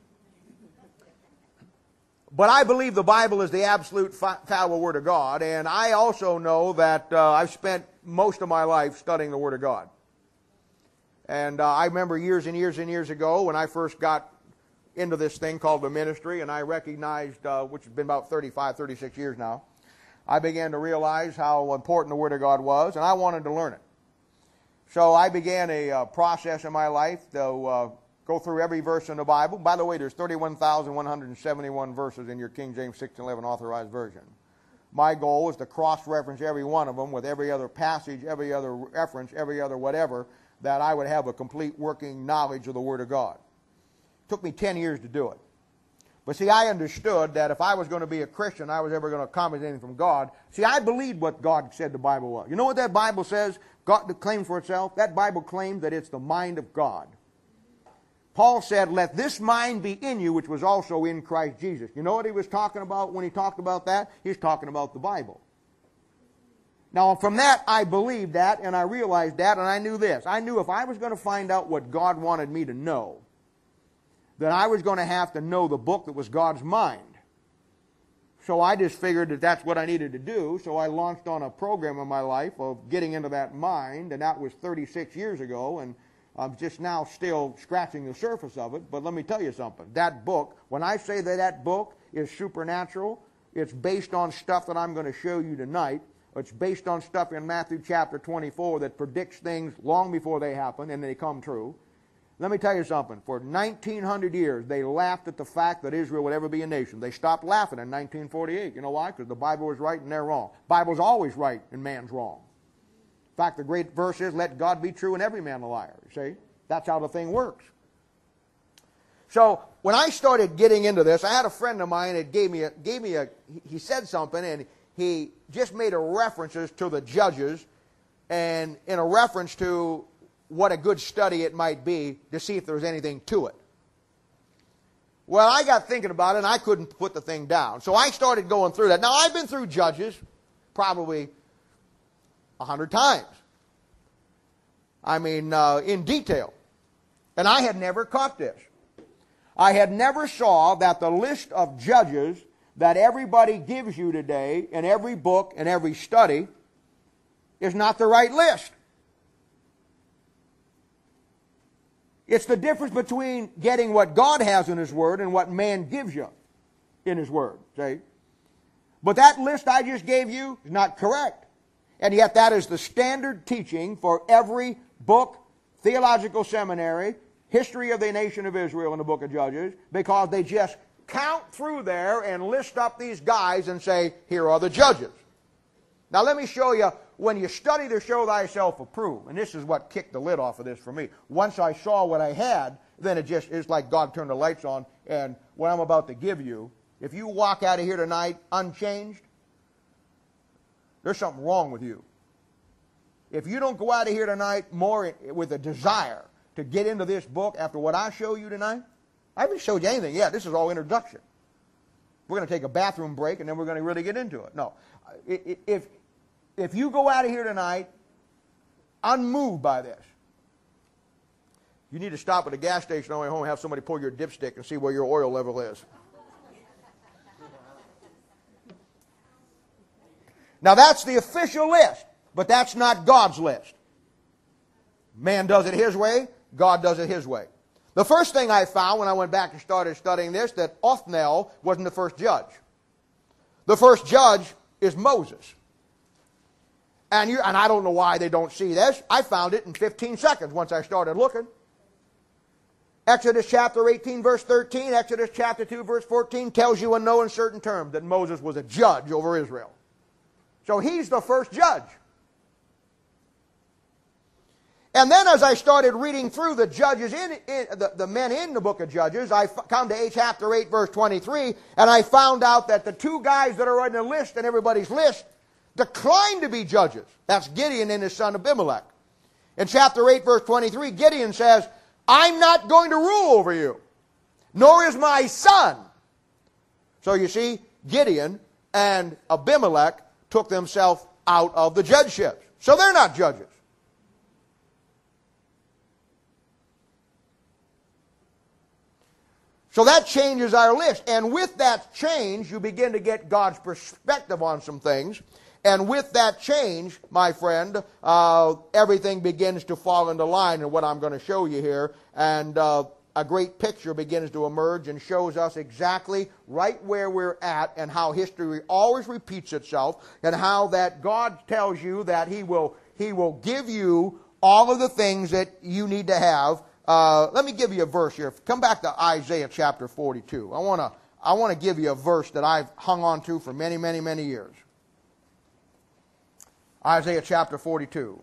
But I believe the Bible is the absolute infallible Word of God, and I also know that uh, I've spent most of my life studying the Word of God. And uh, I remember years and years and years ago when I first got into this thing called the ministry, and I recognized, uh, which has been about thirty-five, thirty-six years now, I began to realize how important the Word of God was, and I wanted to learn it. So I began a uh, process in my life to uh, go through every verse in the Bible. By the way, there's thirty-one thousand one hundred seventy-one verses in your King James sixteen eleven Authorized Version. My goal is to cross-reference every one of them with every other passage, every other reference, every other whatever, that I would have a complete working knowledge of the Word of God. It took me ten years to do it. But see, I understood that if I was going to be a Christian, I was ever going to accomplish anything from God. See, I believed what God said the Bible was. You know what that Bible says? God claims for itself? That Bible claims that it's the mind of God. Paul said, let this mind be in you, which was also in Christ Jesus. You know what he was talking about when he talked about that? He's talking about the Bible. Now, from that, I believed that, and I realized that, and I knew this. I knew if I was going to find out what God wanted me to know, then I was going to have to know the book that was God's mind. So I just figured that that's what I needed to do, so I launched on a program in my life of getting into that mind, and that was thirty-six years ago, and I'm just now still scratching the surface of it. But let me tell you something. That book, when I say that that book is supernatural, it's based on stuff that I'm going to show you tonight. It's based on stuff in Matthew chapter twenty-four that predicts things long before they happen and they come true. Let me tell you something. For nineteen hundred years, they laughed at the fact that Israel would ever be a nation. They stopped laughing in nineteen forty-eight. You know why? Because the Bible was right and they're wrong. The Bible's always right and man's wrong. In fact, the great verse is, let God be true and every man a liar. You see? That's how the thing works. So, when I started getting into this, I had a friend of mine that gave me a, gave me a, he said something, and he just made a references to the Judges, and in a reference to what a good study it might be to see if there was anything to it. Well, I got thinking about it, and I couldn't put the thing down. So I started going through that. Now, I've been through Judges probably a hundred times. I mean, uh, in detail. And I had never caught this. I had never saw that the list of judges that everybody gives you today in every book and every study is not the right list. It's the difference between getting what God has in His Word and what man gives you in His Word. See? But that list I just gave you is not correct. And yet that is the standard teaching for every book, theological seminary, history of the nation of Israel in the book of Judges, because they just count through there and list up these guys and say, here are the judges. Now let me show you, when you study to show thyself approved, and this is what kicked the lid off of this for me. Once I saw what I had, then it just, it's like God turned the lights on, and what I'm about to give you, if you walk out of here tonight unchanged, there's something wrong with you. If you don't go out of here tonight more with a desire to get into this book after what I show you tonight, I haven't showed you anything yet. This is all introduction. We're going to take a bathroom break and then we're going to really get into it. No. If, if you go out of here tonight unmoved by this, you need to stop at a gas station on the way home and have somebody pull your dipstick and see where your oil level is. Now that's the official list, but that's not God's list. Man does it his way, God does it his way. The first thing I found when I went back and started studying this, that Othniel wasn't the first judge. The first judge is Moses. And, you, and I don't know why they don't see this. I found it in fifteen seconds once I started looking. Exodus chapter eighteen, verse thirteen, Exodus chapter two, verse fourteen tells you in no uncertain terms that Moses was a judge over Israel. So he's the first judge. And then as I started reading through the judges, in, in the, the men in the book of Judges, I come to chapter eight, verse twenty-three, and I found out that the two guys that are on the list, in everybody's list, declined to be judges. That's Gideon and his son Abimelech. In chapter eight, verse twenty-three, Gideon says, I'm not going to rule over you, nor is my son. So you see, Gideon and Abimelech took themselves out of the judgeships. So they're not judges. So that changes our list. And with that change, you begin to get God's perspective on some things. And with that change, my friend, uh, everything begins to fall into line in what I'm going to show you here. And uh, a great picture begins to emerge and shows us exactly right where we're at and how history always repeats itself and how that God tells you that He will, He will give you all of the things that you need to have. Uh, let me give you a verse here. Come back to Isaiah chapter forty-two. I want to I want to give you a verse that I've hung on to for many, many, many years. Isaiah chapter forty-two.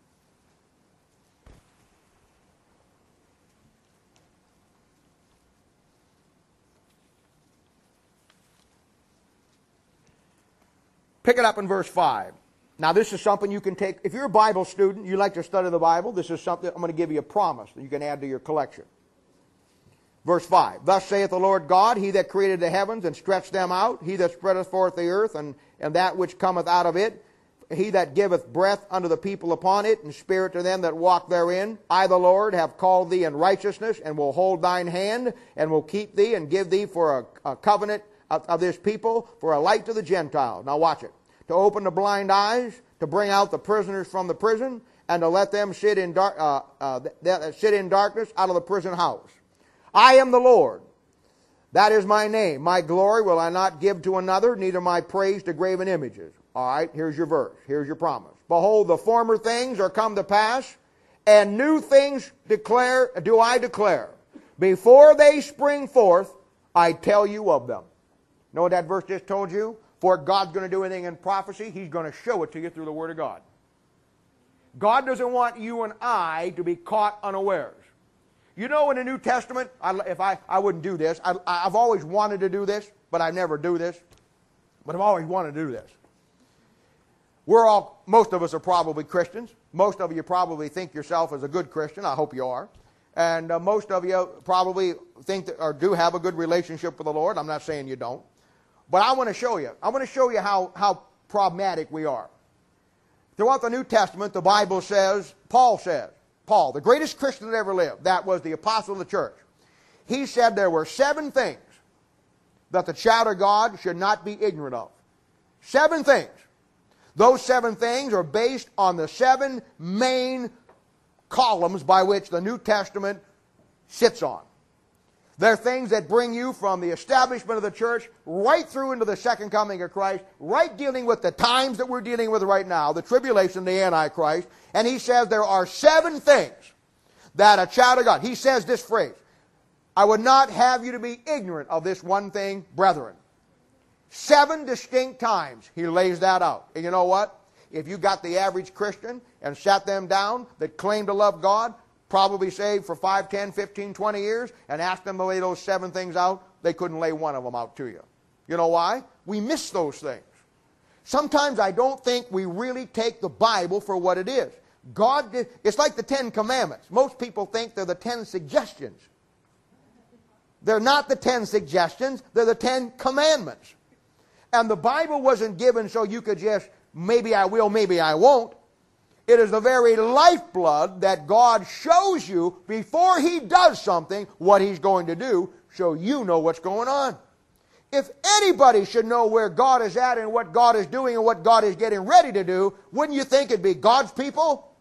Pick it up in verse five. Now this is something you can take. If you're a Bible student, you like to study the Bible, this is something I'm going to give you a promise that you can add to your collection. Verse five. Thus saith the Lord God, He that created the heavens and stretched them out, He that spreadeth forth the earth and, and that which cometh out of it, He that giveth breath unto the people upon it, and spirit to them that walk therein. I, the Lord, have called thee in righteousness, and will hold thine hand, and will keep thee, and give thee for a, a covenant of, of this people, for a light to the Gentiles. Now watch it. To open the blind eyes, to bring out the prisoners from the prison, and to let them sit in, dark, uh, uh, that sit in darkness out of the prison house. I am the Lord. That is my name. My glory will I not give to another, neither my praise to graven images. All right, here's your verse. Here's your promise. Behold, the former things are come to pass, and new things declare do I declare. Before they spring forth, I tell you of them. Know what that verse just told you? For God's going to do anything in prophecy, He's going to show it to you through the Word of God. God doesn't want you and I to be caught unawares. You know, in the New Testament, I, if I, I wouldn't do this. I, I've always wanted to do this, but I never do this. But I've always wanted to do this. We're all, most of us are probably Christians. Most of you probably think yourself as a good Christian. I hope you are. And uh, most of you probably think that, or do have a good relationship with the Lord. I'm not saying you don't. But I want to show you. I want to show you how, how problematic we are. Throughout the New Testament, the Bible says, Paul says, Paul, the greatest Christian that ever lived, that was the apostle of the church. He said there were seven things that the child of God should not be ignorant of. Seven things. Those seven things are based on the seven main columns by which the New Testament sits on. They're things that bring you from the establishment of the church right through into the second coming of Christ, right dealing with the times that we're dealing with right now, the tribulation, the Antichrist. And he says there are seven things that a child of God, he says this phrase, I would not have you to be ignorant of this one thing, brethren. Seven distinct times he lays that out. And you know what? If you got the average Christian and sat them down that claimed to love God, probably saved for five, ten, fifteen, twenty years, and asked them to lay those seven things out, they couldn't lay one of them out to you. You know why? We miss those things. Sometimes I don't think we really take the Bible for what it is. God did, it's like the Ten Commandments. Most people think they're the ten suggestions. They're not the ten suggestions, they're the Ten Commandments. And the Bible wasn't given so you could just, maybe I will, maybe I won't. It is the very lifeblood that God shows you before He does something, what He's going to do, so you know what's going on. If anybody should know where God is at and what God is doing and what God is getting ready to do, wouldn't you think it'd be God's people?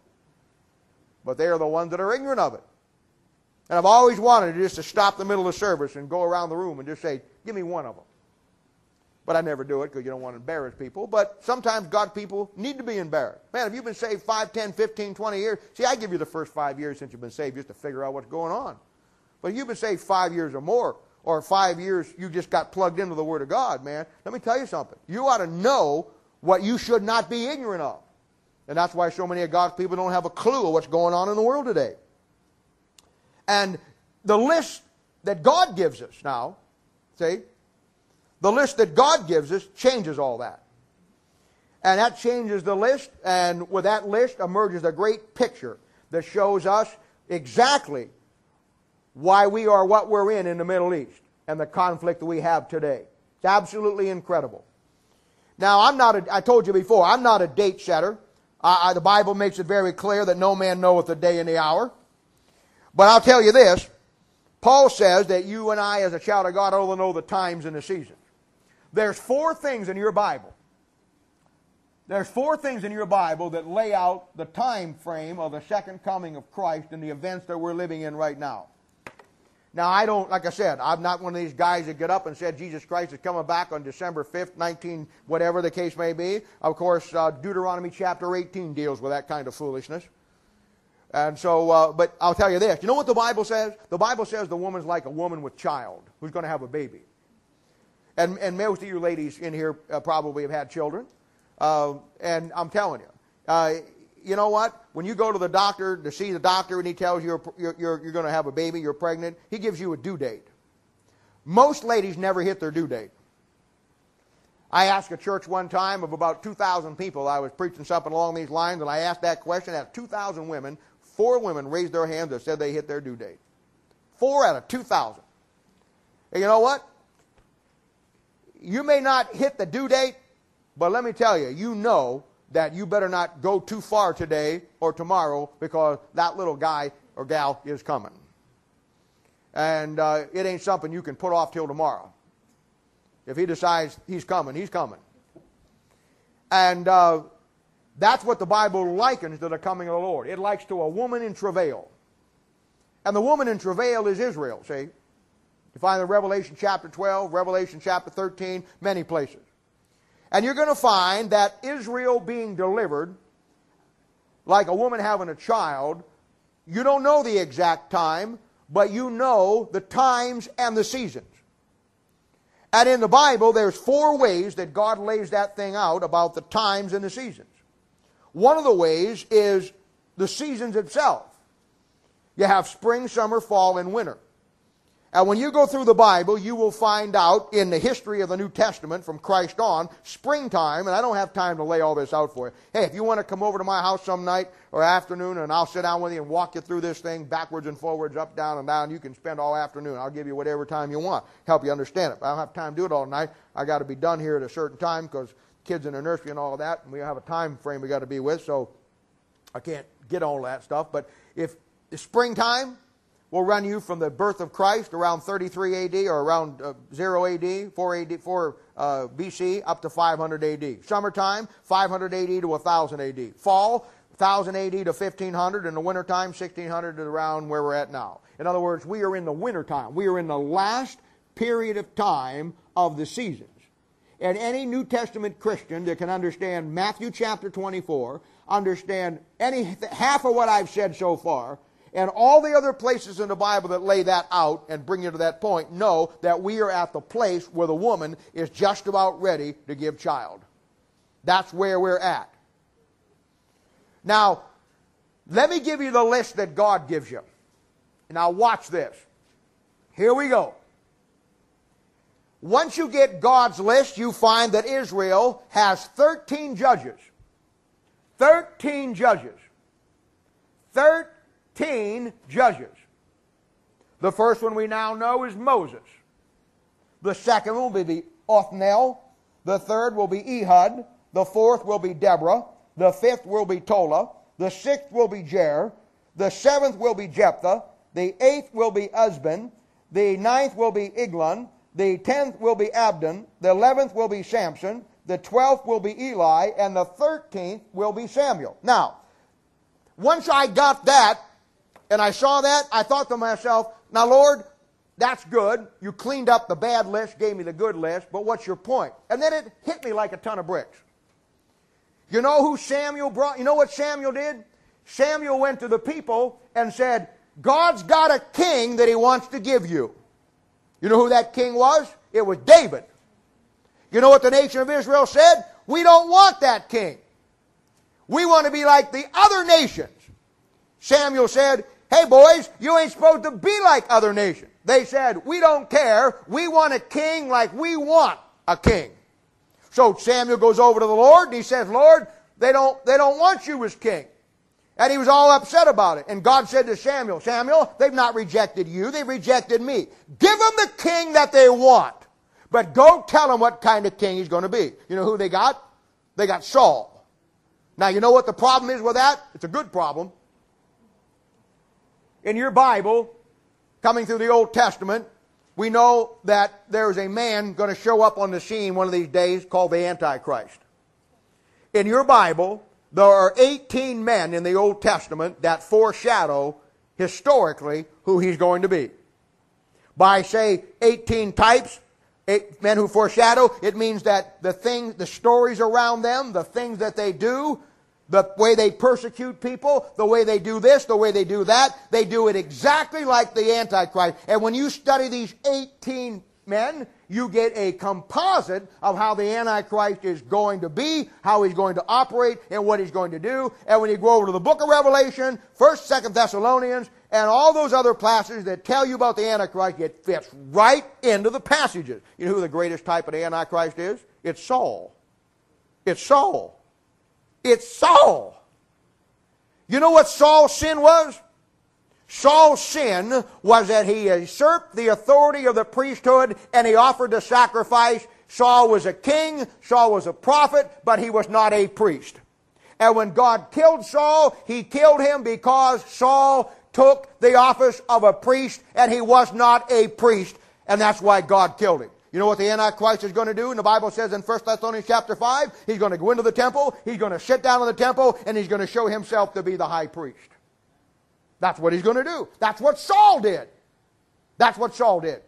But they are the ones that are ignorant of it. And I've always wanted just to stop the middle of the service and go around the room and just say, give me one of them. But I never do it because you don't want to embarrass people. But sometimes God people need to be embarrassed. Man, if you've been saved five, ten, fifteen, twenty years, see, I give you the first five years since you've been saved just to figure out what's going on. But if you've been saved five years or more, or five years you just got plugged into the Word of God, man, let me tell you something. You ought to know what you should not be ignorant of. And that's why so many of God's people don't have a clue of what's going on in the world today. And the list that God gives us now, see, the list that God gives us changes all that. And that changes the list, and with that list emerges a great picture that shows us exactly why we are what we're in in the Middle East and the conflict that we have today. It's absolutely incredible. Now, I'm not a, I told you before, I'm not a date setter. I, I, the Bible makes it very clear that no man knoweth the day and the hour. But I'll tell you this, Paul says that you and I as a child of God only know the times and the seasons. There's four things in your Bible. There's four things in your Bible that lay out the time frame of the second coming of Christ and the events that we're living in right now. Now, I don't, like I said, I'm not one of these guys that get up and said Jesus Christ is coming back on December fifth, nineteen, whatever the case may be. Of course, uh, Deuteronomy chapter eighteen deals with that kind of foolishness. And so, uh, but I'll tell you this. You know what the Bible says? The Bible says the woman's like a woman with child who's going to have a baby. And, and most of you ladies in here uh, probably have had children. Uh, and I'm telling you, uh, you know what? When you go to the doctor to see the doctor and he tells you you're, you're, you're going to have a baby, you're pregnant, he gives you a due date. Most ladies never hit their due date. I asked a church one time of about two thousand people. I was preaching something along these lines, and I asked that question. Out of two thousand women, four women raised their hands and said they hit their due date. Four out of two thousand. And you know what? You may not hit the due date, but let me tell you, you know that you better not go too far today or tomorrow because that little guy or gal is coming. And uh, it ain't something you can put off till tomorrow. If he decides he's coming, he's coming. And uh, that's what the Bible likens to the coming of the Lord. It likes to a woman in travail. And the woman in travail is Israel, see? You find in Revelation chapter twelve, Revelation chapter thirteen, many places. And you're going to find that Israel being delivered, like a woman having a child, you don't know the exact time, but you know the times and the seasons. And in the Bible, there's four ways that God lays that thing out about the times and the seasons. One of the ways is the seasons itself. You have spring, summer, fall, and winter. And when you go through the Bible, you will find out in the history of the New Testament from Christ on, springtime, and I don't have time to lay all this out for you. Hey, if you want to come over to my house some night or afternoon and I'll sit down with you and walk you through this thing backwards and forwards, up, down, and down, you can spend all afternoon. I'll give you whatever time you want, help you understand it. But I don't have time to do it all night. I got to be done here at a certain time because kids in the nursery and all of that, and we have a time frame we got to be with, so I can't get all that stuff. But if it's springtime, we'll run you from the birth of Christ around thirty-three A D or around uh, zero A D, four A D, four uh, B C, up to five hundred A D. Summertime, five hundred A D to one thousand A D. Fall, one thousand A D to fifteen hundred. And the wintertime, sixteen hundred to around where we're at now. In other words, we are in the wintertime. We are in the last period of time of the seasons. And any New Testament Christian that can understand Matthew chapter twenty-four, understand any half of what I've said so far, and all the other places in the Bible that lay that out and bring you to that point, know that we are at the place where the woman is just about ready to give child. That's where we're at. Now, let me give you the list that God gives you. Now watch this. Here we go. Once you get God's list, you find that Israel has thirteen judges. Thirteen judges. Thirteen. Thirteen judges. The first one we now know is Moses. The second will be Othniel. The third will be Ehud. The fourth will be Deborah. The fifth will be Tola. The sixth will be Jer. The seventh will be Jephthah. The eighth will be Uzban. The ninth will be Eglon. The tenth will be Abdon. The eleventh will be Samson. The twelfth will be Eli. And the thirteenth will be Samuel. Now, once I got that, and I saw that, I thought to myself, now Lord, that's good. You cleaned up the bad list, gave me the good list, but what's your point? And then it hit me like a ton of bricks. You know who Samuel brought? You know what Samuel did? Samuel went to the people and said, God's got a king that he wants to give you. You know who that king was? It was David. You know what the nation of Israel said? We don't want that king. We want to be like the other nations. Samuel said, hey boys, you ain't supposed to be like other nations. They said, we don't care. We want a king like we want a king. So Samuel goes over to the Lord and he says, Lord, they don't, they don't want you as king. And he was all upset about it. And God said to Samuel, Samuel, they've not rejected you. They've rejected me. Give them the king that they want. But go tell them what kind of king he's going to be. You know who they got? They got Saul. Now, you know what the problem is with that? It's a good problem. In your Bible, coming through the Old Testament, we know that there's a man going to show up on the scene one of these days called the Antichrist. In your Bible, there are eighteen men in the Old Testament that foreshadow historically who he's going to be. By, say, eighteen types, eight men who foreshadow, it means that the thing, the stories around them, the things that they do, the way they persecute people, the way they do this, the way they do that, they do it exactly like the Antichrist. And when you study these eighteen men, you get a composite of how the Antichrist is going to be, how he's going to operate, and what he's going to do. And when you go over to the book of Revelation, first, second Thessalonians, and all those other passages that tell you about the Antichrist, it fits right into the passages. You know who the greatest type of the Antichrist is? It's Saul. It's Saul. It's Saul. You know what Saul's sin was? Saul's sin was that he usurped the authority of the priesthood and he offered the sacrifice. Saul was a king, Saul was a prophet, but he was not a priest. And when God killed Saul, he killed him because Saul took the office of a priest and he was not a priest. And that's why God killed him. You know what the Antichrist is going to do? And the Bible says in First Thessalonians chapter five, he's going to go into the temple, he's going to sit down in the temple, and he's going to show himself to be the high priest. That's what he's going to do. That's what Saul did. That's what Saul did.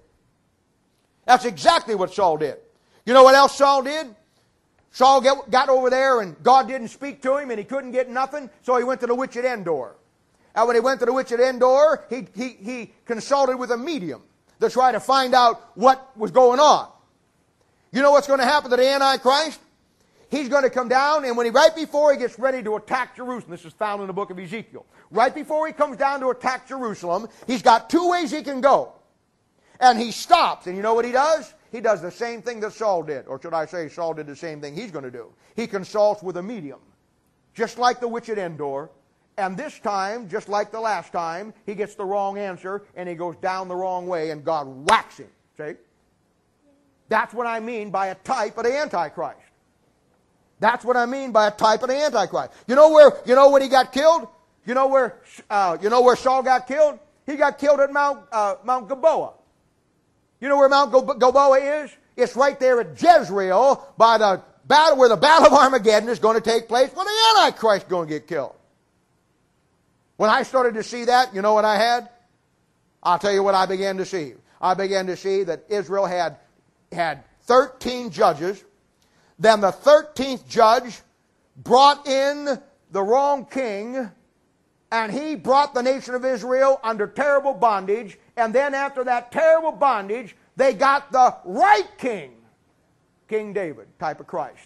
That's exactly what Saul did. You know what else Saul did? Saul get, got over there and God didn't speak to him and he couldn't get nothing, so he went to the witch at Endor. And when he went to the witch at Endor, he, he, he consulted with a medium to try to find out what was going on. You know what's going to happen to the Antichrist? He's going to come down, and when he, right before he gets ready to attack Jerusalem, this is found in the book of Ezekiel, right before he comes down to attack Jerusalem, he's got two ways he can go. And he stops, and you know what he does? He does the same thing that Saul did, or should I say Saul did the same thing he's going to do. He consults with a medium, just like the witch at Endor, and this time, just like the last time, he gets the wrong answer, and he goes down the wrong way, and God whacks him. See? That's what I mean by a type of the Antichrist. That's what I mean by a type of the Antichrist. You know where? You know when he got killed? You know where? Uh, you know where Saul got killed? He got killed at Mount uh, Mount Gilboa. You know where Mount Gilboa is? It's right there at Jezreel, by the battle where the Battle of Armageddon is going to take place, where the Antichrist is going to get killed. When I started to see that, you know what I had? I'll tell you what I began to see. I began to see that Israel had had thirteen judges. Then the thirteenth judge brought in the wrong king, and he brought the nation of Israel under terrible bondage. And then after that terrible bondage, they got the right king, King David, type of Christ.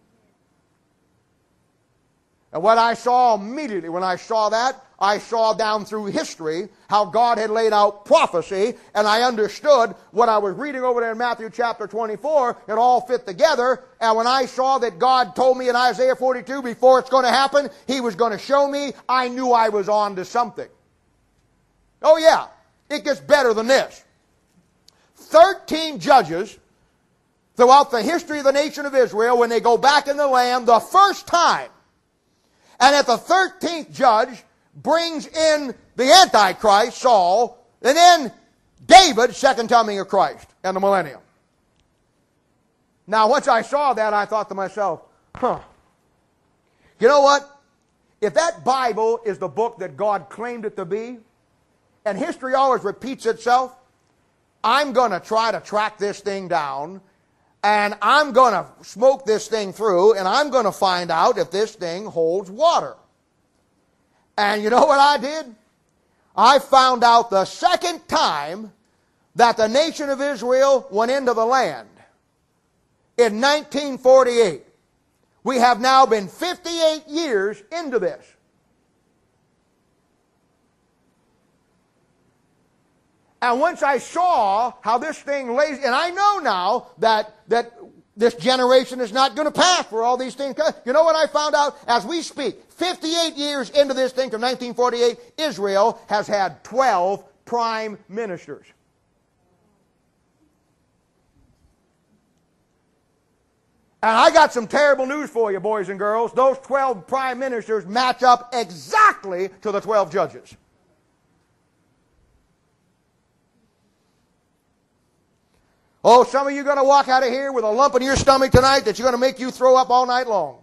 And what I saw immediately when I saw that, I saw down through history how God had laid out prophecy, and I understood what I was reading over there in Matthew chapter twenty-four. It all fit together. And when I saw that God told me in Isaiah forty-two, before it's going to happen, He was going to show me, I knew I was on to something. Oh yeah, it gets better than this. Thirteen judges throughout the history of the nation of Israel, when they go back in the land the first time, and at the thirteenth judge brings in the Antichrist, Saul, and then David, second coming of Christ, and the millennium. Now, once I saw that, I thought to myself, huh, you know what? If that Bible is the book that God claimed it to be, and history always repeats itself, I'm going to try to track this thing down, and I'm going to smoke this thing through, and I'm going to find out if this thing holds water. And you know what I did? I found out the second time that the nation of Israel went into the land in nineteen forty-eight. We have now been fifty-eight years into this. And once I saw how this thing lays, and I know now that, that this generation is not going to pass for all these things. You know what I found out? As we speak, fifty-eight years into this thing from nineteen forty-eight, Israel has had twelve prime ministers. And I got some terrible news for you, boys and girls. Those twelve prime ministers match up exactly to the twelve judges. Oh, some of you are going to walk out of here with a lump in your stomach tonight that's going to make you throw up all night long.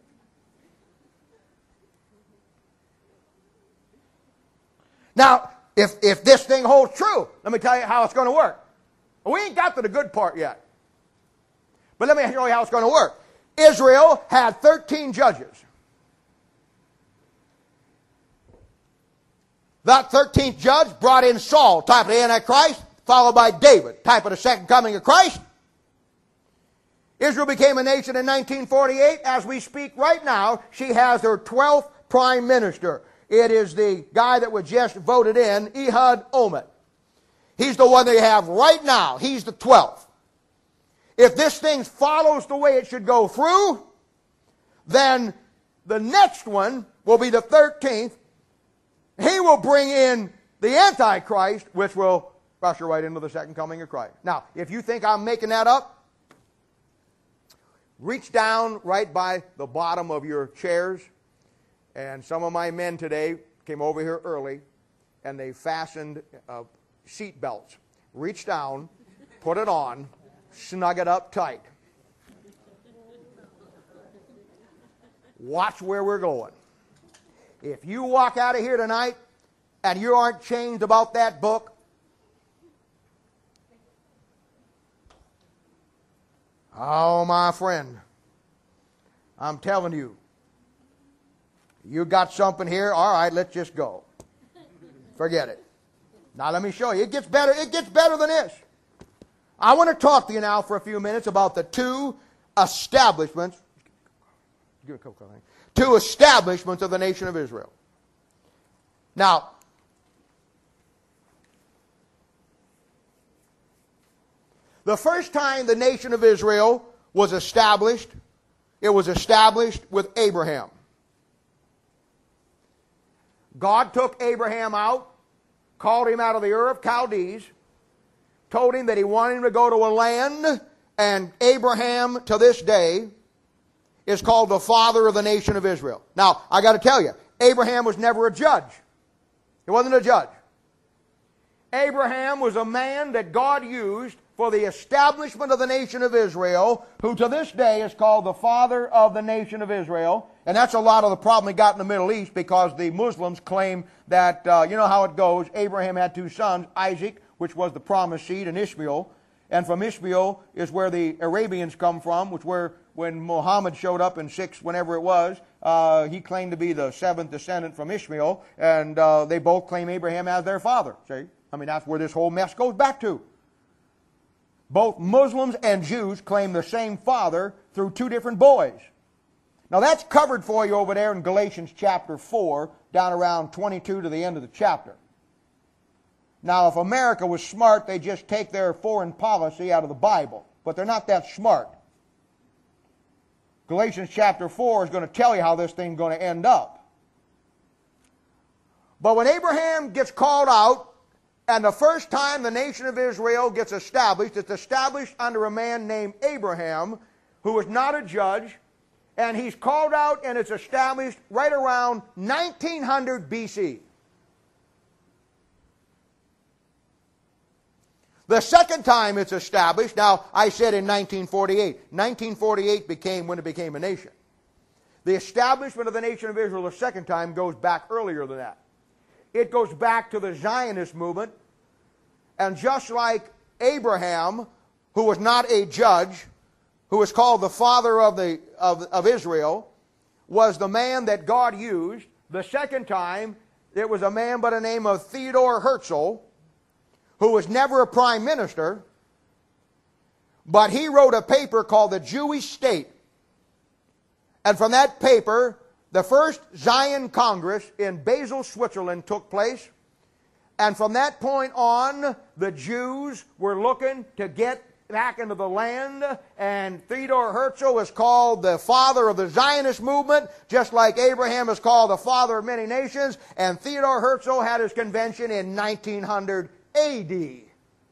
Now, if, if this thing holds true, let me tell you how it's going to work. We ain't got to the good part yet. But let me show you how it's going to work. Israel had thirteen judges. That thirteenth judge brought in Saul, type of the Antichrist, followed by David, type of the second coming of Christ. Israel became a nation in nineteen forty-eight. As we speak right now, she has her twelfth prime minister. It is the guy that was just voted in, Ehud Olmert. He's the one they have right now. He's the twelfth. If this thing follows the way it should go through, then the next one will be the thirteenth. He will bring in the Antichrist, which will usher right into the second coming of Christ. Now, if you think I'm making that up, reach down right by the bottom of your chairs. And some of my men today came over here early, and they fastened uh, seat belts. Reach down, put it on, snug it up tight. Watch where we're going. If you walk out of here tonight and you aren't changed about that book, oh, my friend, I'm telling you, you got something here, all right, let's just go. Forget it. Now let me show you. It gets better, it gets better than this. I want to talk to you now for a few minutes about the two establishments. Give a couple of things. Two establishments of the nation of Israel. Now, the first time the nation of Israel was established, it was established with Abraham. God took Abraham out, called him out of the Ur of Chaldees, told him that he wanted him to go to a land, and Abraham, to this day, is called the father of the nation of Israel. Now, I got to tell you, Abraham was never a judge. He wasn't a judge. Abraham was a man that God used for the establishment of the nation of Israel, who to this day is called the father of the nation of Israel. And that's a lot of the problem we got in the Middle East, because the Muslims claim that, uh, you know how it goes, Abraham had two sons, Isaac, which was the promised seed, and Ishmael. And from Ishmael is where the Arabians come from, which where when Muhammad showed up in six, whenever it was, uh, he claimed to be the seventh descendant from Ishmael, and uh, they both claim Abraham as their father. See? I mean, that's where this whole mess goes back to. Both Muslims and Jews claim the same father through two different boys. Now that's covered for you over there in Galatians chapter four, down around twenty-two to the end of the chapter. Now, if America was smart, they'd just take their foreign policy out of the Bible. But they're not that smart. Galatians chapter four is going to tell you how this thing's going to end up. But when Abraham gets called out, and the first time the nation of Israel gets established, it's established under a man named Abraham, who was not a judge, and he's called out and it's established right around nineteen hundred B C. The second time it's established, now I said in nineteen forty-eight. nineteen forty-eight became when it became a nation. The establishment of the nation of Israel the second time goes back earlier than that. It goes back to the Zionist movement. And just like Abraham, who was not a judge, who was called the father of, the, of, of Israel, was the man that God used, the second time it was a man by the name of Theodore Herzl, who was never a prime minister, but he wrote a paper called The Jewish State. And from that paper, the first Zion Congress in Basel, Switzerland took place. And from that point on, the Jews were looking to get back into the land, and Theodore Herzl is called the father of the Zionist movement, just like Abraham is called the father of many nations, and Theodore Herzl had his convention in nineteen hundred A D.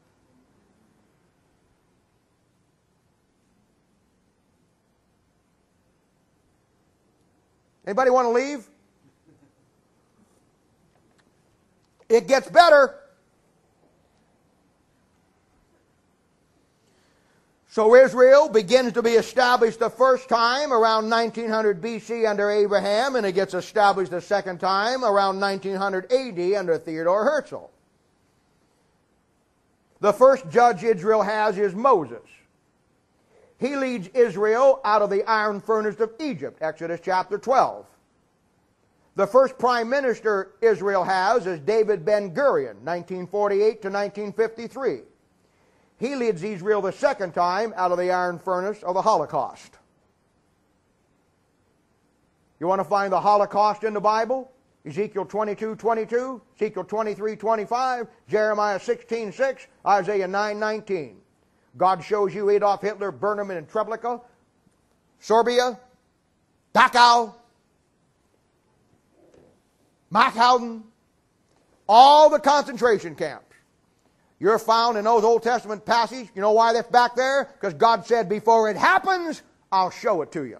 Anybody want to leave? It gets better. So Israel begins to be established the first time around nineteen hundred B C under Abraham, and it gets established the second time around nineteen hundred A D under Theodore Herzl. The first judge Israel has is Moses. He leads Israel out of the iron furnace of Egypt, Exodus chapter twelve. The first prime minister Israel has is David Ben-Gurion, nineteen forty-eight to nineteen fifty-three. He leads Israel the second time out of the iron furnace of the Holocaust. You want to find the Holocaust in the Bible? Ezekiel twenty-two twenty-two, Ezekiel twenty-three twenty-five, Jeremiah sixteen six, Isaiah nine nineteen. God shows you Adolf Hitler, Burnham and Treblinka, Serbia, Dachau, Mauthausen, all the concentration camps. You're found in those Old Testament passages. You know why that's back there? Because God said, before it happens, I'll show it to you.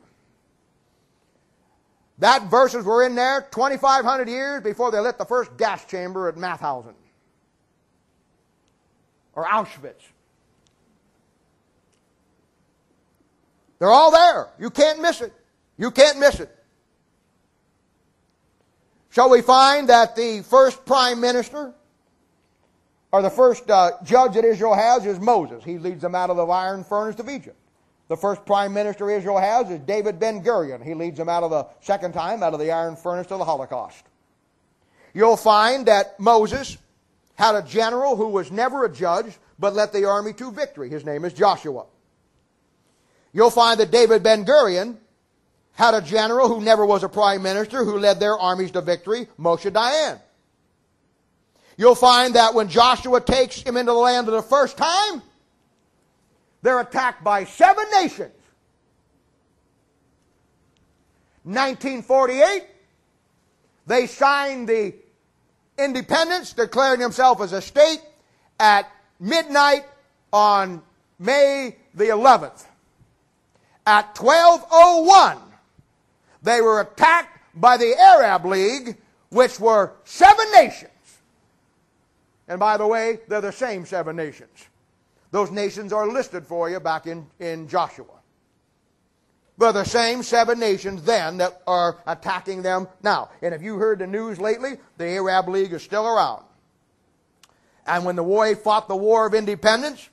That verses were in there twenty-five hundred years before they lit the first gas chamber at Mauthausen or Auschwitz. They're all there. You can't miss it. You can't miss it. Shall we find that the first prime minister or the first uh, judge that Israel has is Moses. He leads them out of the iron furnace of Egypt. The first prime minister Israel has is David Ben-Gurion. He leads them out of the second time out of the iron furnace of the Holocaust. You'll find that Moses had a general who was never a judge but led the army to victory. His name is Joshua. You'll find that David Ben-Gurion had a general who never was a prime minister who led their armies to victory, Moshe Dayan. You'll find that when Joshua takes him into the land for the first time, they're attacked by seven nations. nineteen forty-eight, they signed the independence, declaring themselves as a state at midnight on May the eleventh. At twelve oh one, they were attacked by the Arab League, which were seven nations. And by the way, they're the same seven nations. Those nations are listed for you back in, in Joshua. They're the same seven nations then that are attacking them now. And if you heard the news lately, the Arab League is still around. And when the war fought the War of Independence,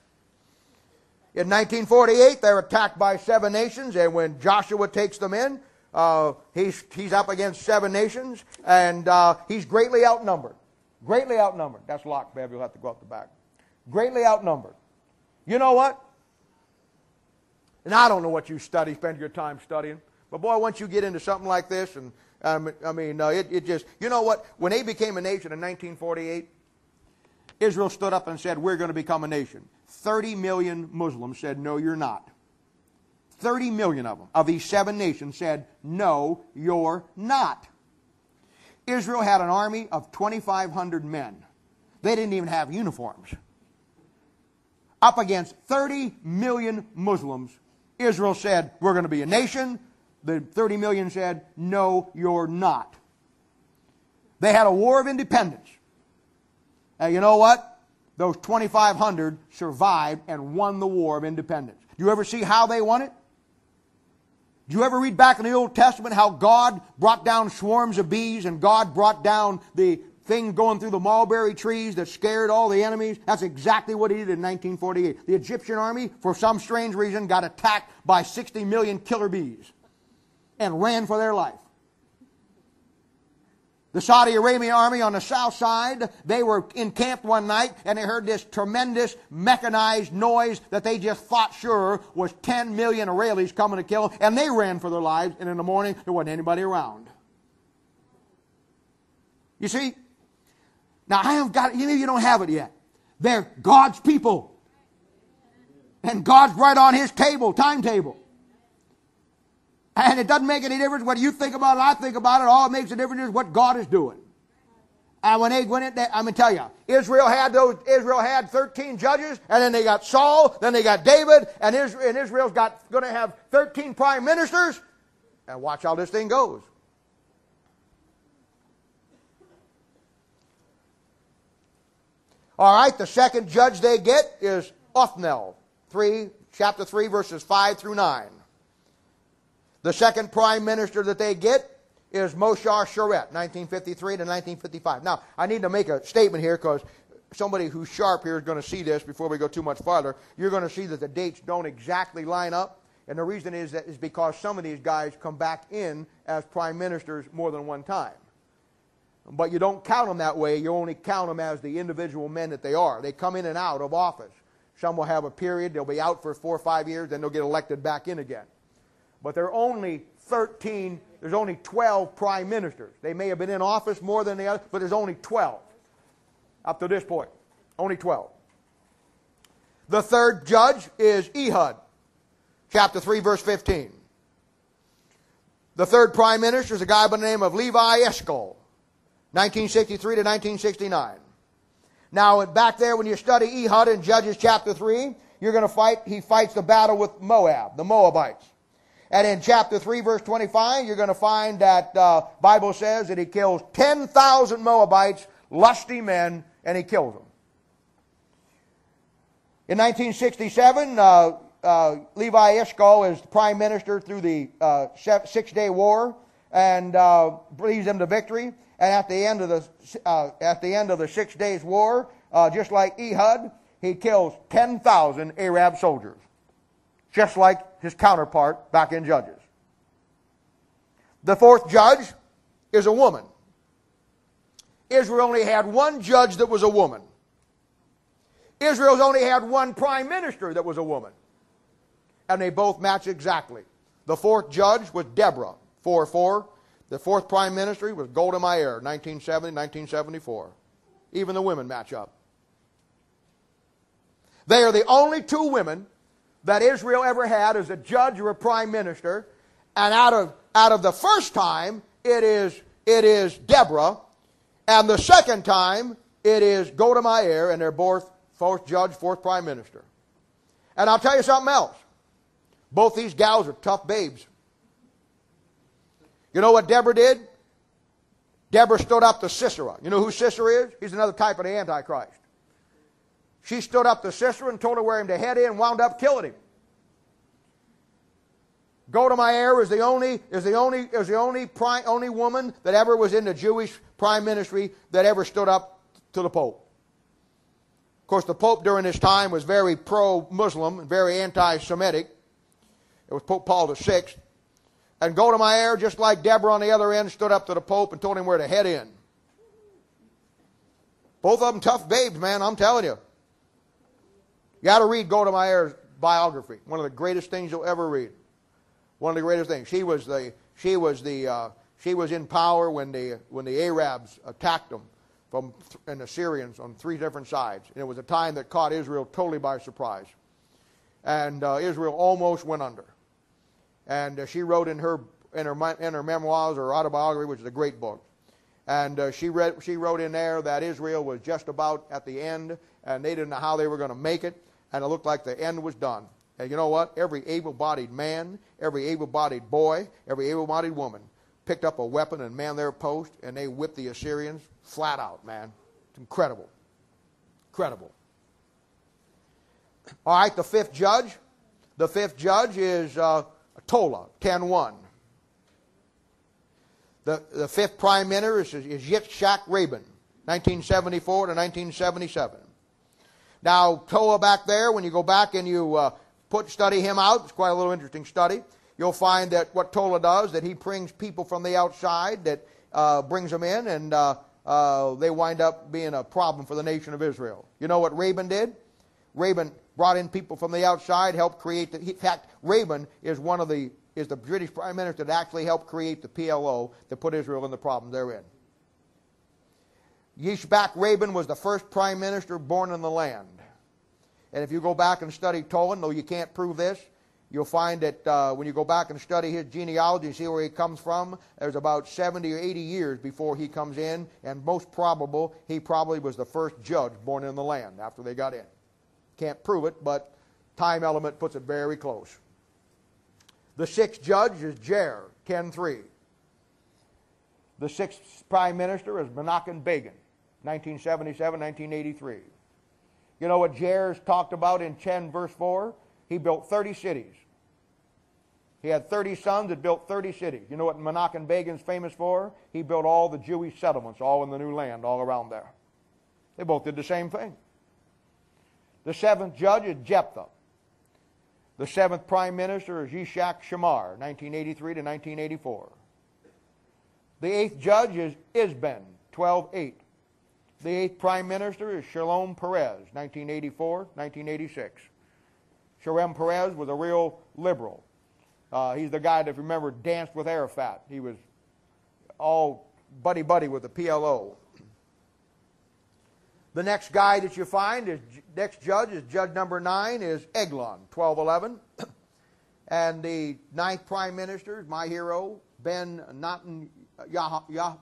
in nineteen forty-eight, they're attacked by seven nations, and when Joshua takes them in, uh, he's, he's up against seven nations, and uh, he's greatly outnumbered. Greatly outnumbered. That's locked, Bev. You'll have to go out the back. Greatly outnumbered. You know what? And I don't know what you study, spend your time studying, but boy, once you get into something like this, and um, I mean, uh, it, it just, you know what? When they became a nation in nineteen forty-eight, Israel stood up and said, we're going to become a nation. thirty million Muslims said, no, you're not. thirty million of them, of these seven nations, said, no, you're not. Israel had an army of twenty-five hundred men. They didn't even have uniforms. Up against thirty million Muslims, Israel said, we're going to be a nation. The thirty million said, no, you're not. They had a war of independence. And you know what? Those twenty-five hundred survived and won the war of independence. Do you ever see how they won it? Do you ever read back in the Old Testament how God brought down swarms of bees and God brought down the thing going through the mulberry trees that scared all the enemies? That's exactly what he did in nineteen forty-eight. The Egyptian army, for some strange reason, got attacked by sixty million killer bees and ran for their life. The Saudi Arabian army on the south side, they were encamped one night and they heard this tremendous mechanized noise that they just thought sure was ten million Israelis coming to kill them, and they ran for their lives, and in the morning there wasn't anybody around. You see? Now I have got, you know, you don't have it yet. They're God's people. And God's right on His table, timetable. And it doesn't make any difference what you think about it, I think about it. All it makes a difference is what God is doing. And when they went in, they, I'm going to tell you, Israel had those. Israel had thirteen judges, and then they got Saul, then they got David, and, Israel, and Israel's got going to have thirteen prime ministers. And watch how this thing goes. All right, the second judge they get is Othniel, three chapter three, verses five through nine. The second prime minister that they get is Moshe Sharett, nineteen fifty-three to nineteen fifty-five. Now, I need to make a statement here because somebody who's sharp here is going to see this before we go too much farther. You're going to see that the dates don't exactly line up. And the reason is that is because some of these guys come back in as prime ministers more than one time. But you don't count them that way. You only count them as the individual men that they are. They come in and out of office. Some will have a period. They'll be out for four or five years. Then they'll get elected back in again. But there are only thirteen, there's only twelve prime ministers. They may have been in office more than the others, but there's only twelve. Up to this point, only twelve. The third judge is Ehud, chapter three, verse fifteen. The third prime minister is a guy by the name of Levi Eshcol, nineteen sixty-three to nineteen sixty-nine. Now, back there, when you study Ehud in Judges chapter three, you're going to fight, he fights the battle with Moab, the Moabites. And in chapter three, verse twenty-five, you're going to find that uh, Bible says that he kills ten thousand Moabites, lusty men, and he kills them. In nineteen sixty-seven, uh, uh, Levi Eshcol is prime minister through the uh, Six-Day War and uh, leads them to victory. And at the end of the uh, at the end of the Six Days War, uh, just like Ehud, he kills ten thousand Arab soldiers, just like his counterpart back in Judges. The fourth judge is a woman. Israel only had one judge that was a woman. Israel's only had one prime minister that was a woman. And they both match exactly. The fourth judge was Deborah, four four. The fourth prime minister was Golda Meir, nineteen seventy to nineteen seventy-four. Even the women match up. They are the only two women that Israel ever had as a judge or a prime minister. And out of, out of the first time, it is, it is Deborah. And the second time, it is Golda Meir, and they're both fourth judge, fourth prime minister. And I'll tell you something else. Both these gals are tough babes. You know what Deborah did? Deborah stood up to Sisera. You know who Sisera is? He's another type of the Antichrist. She stood up to Sisera and told her where him to head in and wound up killing him. Golda Meir is the only is the only is the only prime, only woman that ever was in the Jewish prime ministry that ever stood up to the Pope. Of course, the Pope during this time was very pro-Muslim and very anti-Semitic. It was Pope Paul the Sixth. And Golda Meir, just like Deborah on the other end, stood up to the Pope and told him where to head in. Both of them tough babes, man, I'm telling you. You got to read Golda Meir's biography. One of the greatest things you'll ever read. One of the greatest things. She was the she was the uh, she was in power when the when the Arabs attacked them from and the Syrians on three different sides. And it was a time that caught Israel totally by surprise. And uh, Israel almost went under. And uh, she wrote in her in her in her memoirs or autobiography, which is a great book. And uh, she read she wrote in there that Israel was just about at the end, and they didn't know how they were going to make it, and it looked like the end was done. And you know what? Every able-bodied man, every able-bodied boy, every able-bodied woman picked up a weapon and manned their post, and they whipped the Assyrians flat out, man. It's incredible. Incredible. All right, the fifth judge. The fifth judge is uh, Tola, ten one. The, the fifth prime minister is, is Yitzhak Rabin, nineteen seventy-four to nineteen seventy-seven. Now, Tola back there, when you go back and you uh, put study him out, it's quite a little interesting study. You'll find that what Tola does, that he brings people from the outside, that uh, brings them in, and uh, uh, they wind up being a problem for the nation of Israel. You know what Rabin did? Rabin brought in people from the outside, helped create the... In fact, Rabin is one of the... is the British Prime Minister that actually helped create the P L O that put Israel in the problem they're in. Yitzhak Rabin was the first Prime Minister born in the land. And if you go back and study Tola, though you can't prove this, you'll find that uh, when you go back and study his genealogy and see where he comes from, there's about seventy or eighty years before he comes in, and most probable, he probably was the first judge born in the land after they got in. Can't prove it, but time element puts it very close. The sixth judge is Jair, ten three. The sixth prime minister is Menachem Begin, nineteen seventy-seven to nineteen eighty-three. You know what Jair's talked about in ten verse four? he built thirty cities. He had thirty sons that built thirty cities. You know what Menachem Begin's famous for? He built all the Jewish settlements, all in the new land, all around there. They both did the same thing. The seventh judge is Jephthah. The seventh prime minister is Yishak Shamar, nineteen eighty-three to nineteen eighty-four. The eighth judge is Isben, twelve eight. The eighth prime minister is Shalom Perez, nineteen eighty-four to nineteen eighty-six. Shalom Perez was a real liberal. Uh, he's the guy that, if you remember, danced with Arafat. He was all buddy-buddy with the P L O. The next guy that you find, is next judge is judge number nine, is Eglon, twelve eleven. And the ninth prime minister is my hero, Ben Netanyahu.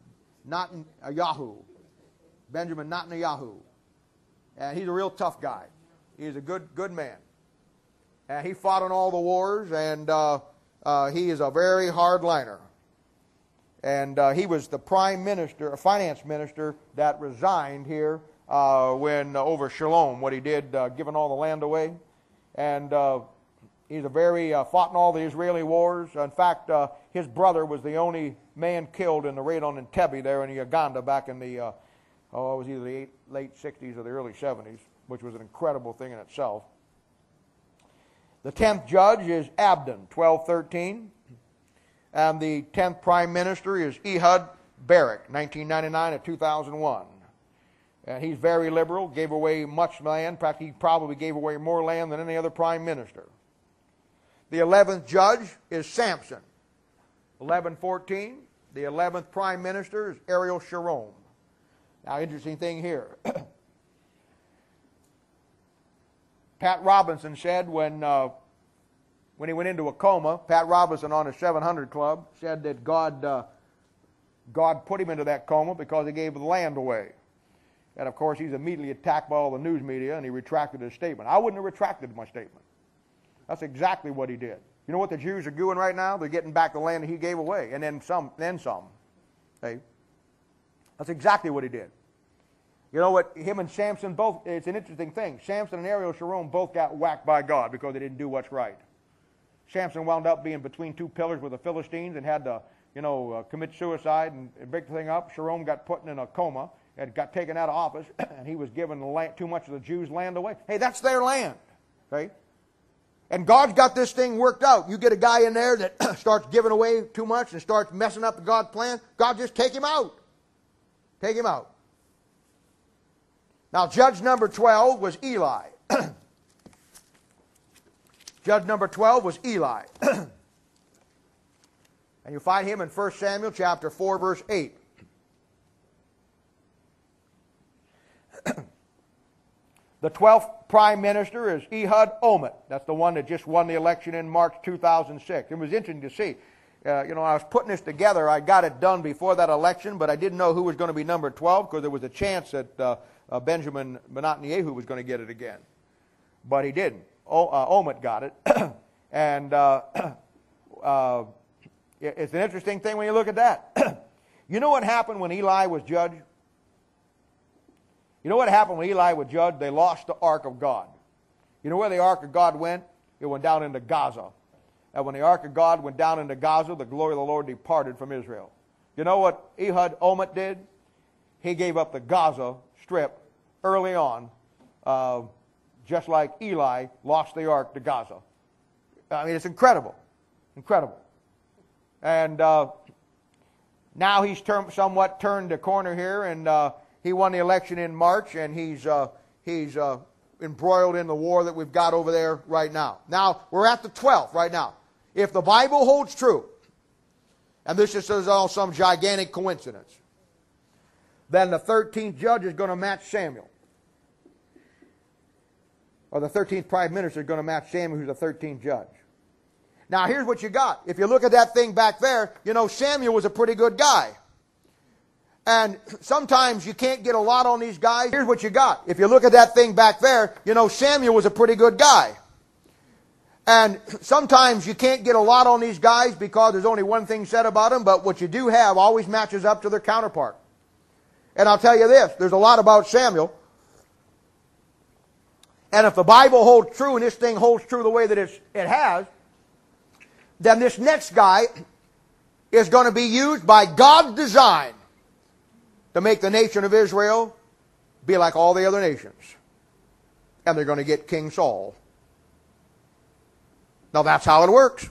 Benjamin Netanyahu. And he's a real tough guy. He's a good, good man. And he fought in all the wars, and uh, uh, he is a very hardliner. And uh, he was the prime minister, a finance minister, that resigned here uh, when uh, over Shalom, what he did, uh, giving all the land away. And uh, he's a very, uh, fought in all the Israeli wars. In fact, uh, his brother was the only man killed in the raid on Entebbe there in Uganda back in the, uh, oh, it was either the eight, late sixties or the early seventies, which was an incredible thing in itself. The tenth judge is Abdon, twelve thirteen. And the tenth prime minister is Ehud Barak, nineteen ninety-nine to two thousand one. And he's very liberal, gave away much land. In fact, he probably gave away more land than any other prime minister. The eleventh judge is Samson, eleven fourteen. The eleventh prime minister is Ariel Sharon. Now, interesting thing here. Pat Robinson said when uh, when he went into a coma, Pat Robinson on his seven hundred Club said that God uh, God put him into that coma because he gave the land away. And of course, he's immediately attacked by all the news media, and he retracted his statement. I wouldn't have retracted my statement. That's exactly what he did. You know what the Jews are doing right now? They're getting back the land that he gave away, and then some. Then some. Hey, that's exactly what he did. You know what? Him and Samson both, it's an interesting thing. Samson and Ariel Sharon both got whacked by God because they didn't do what's right. Samson wound up being between two pillars with the Philistines and had to, you know, uh, commit suicide and, and break the thing up. Sharon got put in a coma and got taken out of office, and he was giving the land, too much of the Jews' land away. Hey, that's their land. Okay? And God's got this thing worked out. You get a guy in there that starts giving away too much and starts messing up God's plan, God just take him out. Take him out. Now, judge number twelve was Eli. Judge number twelve was Eli. And you find him in First Samuel chapter four, verse eight. The twelfth prime minister is Ehud Olmert. That's the one that just won the election in March two thousand six. It was interesting to see. Uh, you know, I was putting this together. I got it done before that election, but I didn't know who was going to be number twelve because there was a chance that uh, uh, Benjamin Netanyahu was going to get it again. But he didn't. O, uh, Olmert got it. And uh, uh, it's an interesting thing when you look at that. You know what happened when Eli was judge? You know what happened when Eli was judge? They lost the Ark of God. You know where the Ark of God went? It went down into Gaza. And when the Ark of God went down into Gaza, the glory of the Lord departed from Israel. You know what Ehud Olmert did? He gave up the Gaza Strip early on, uh, just like Eli lost the Ark to Gaza. I mean, it's incredible. Incredible. And uh, now he's term, somewhat turned the corner here, and uh, he won the election in March, and he's, uh, he's uh, embroiled in the war that we've got over there right now. Now, we're at the twelfth right now. If the Bible holds true, and this just is all some gigantic coincidence, then the thirteenth judge is going to match Samuel. Or the thirteenth prime minister is going to match Samuel, who's the thirteenth judge. Now, here's what you got. If you look at that thing back there, you know Samuel was a pretty good guy. And sometimes you can't get a lot on these guys. Here's what you got. If you look at that thing back there, you know Samuel was a pretty good guy. And sometimes you can't get a lot on these guys because there's only one thing said about them, but what you do have always matches up to their counterpart. And I'll tell you this, there's a lot about Samuel. and if the Bible holds true and this thing holds true the way that it's, it has, then this next guy is going to be used by God's design to make the nation of Israel be like all the other nations. And they're going to get King Saul. Now that's how it works.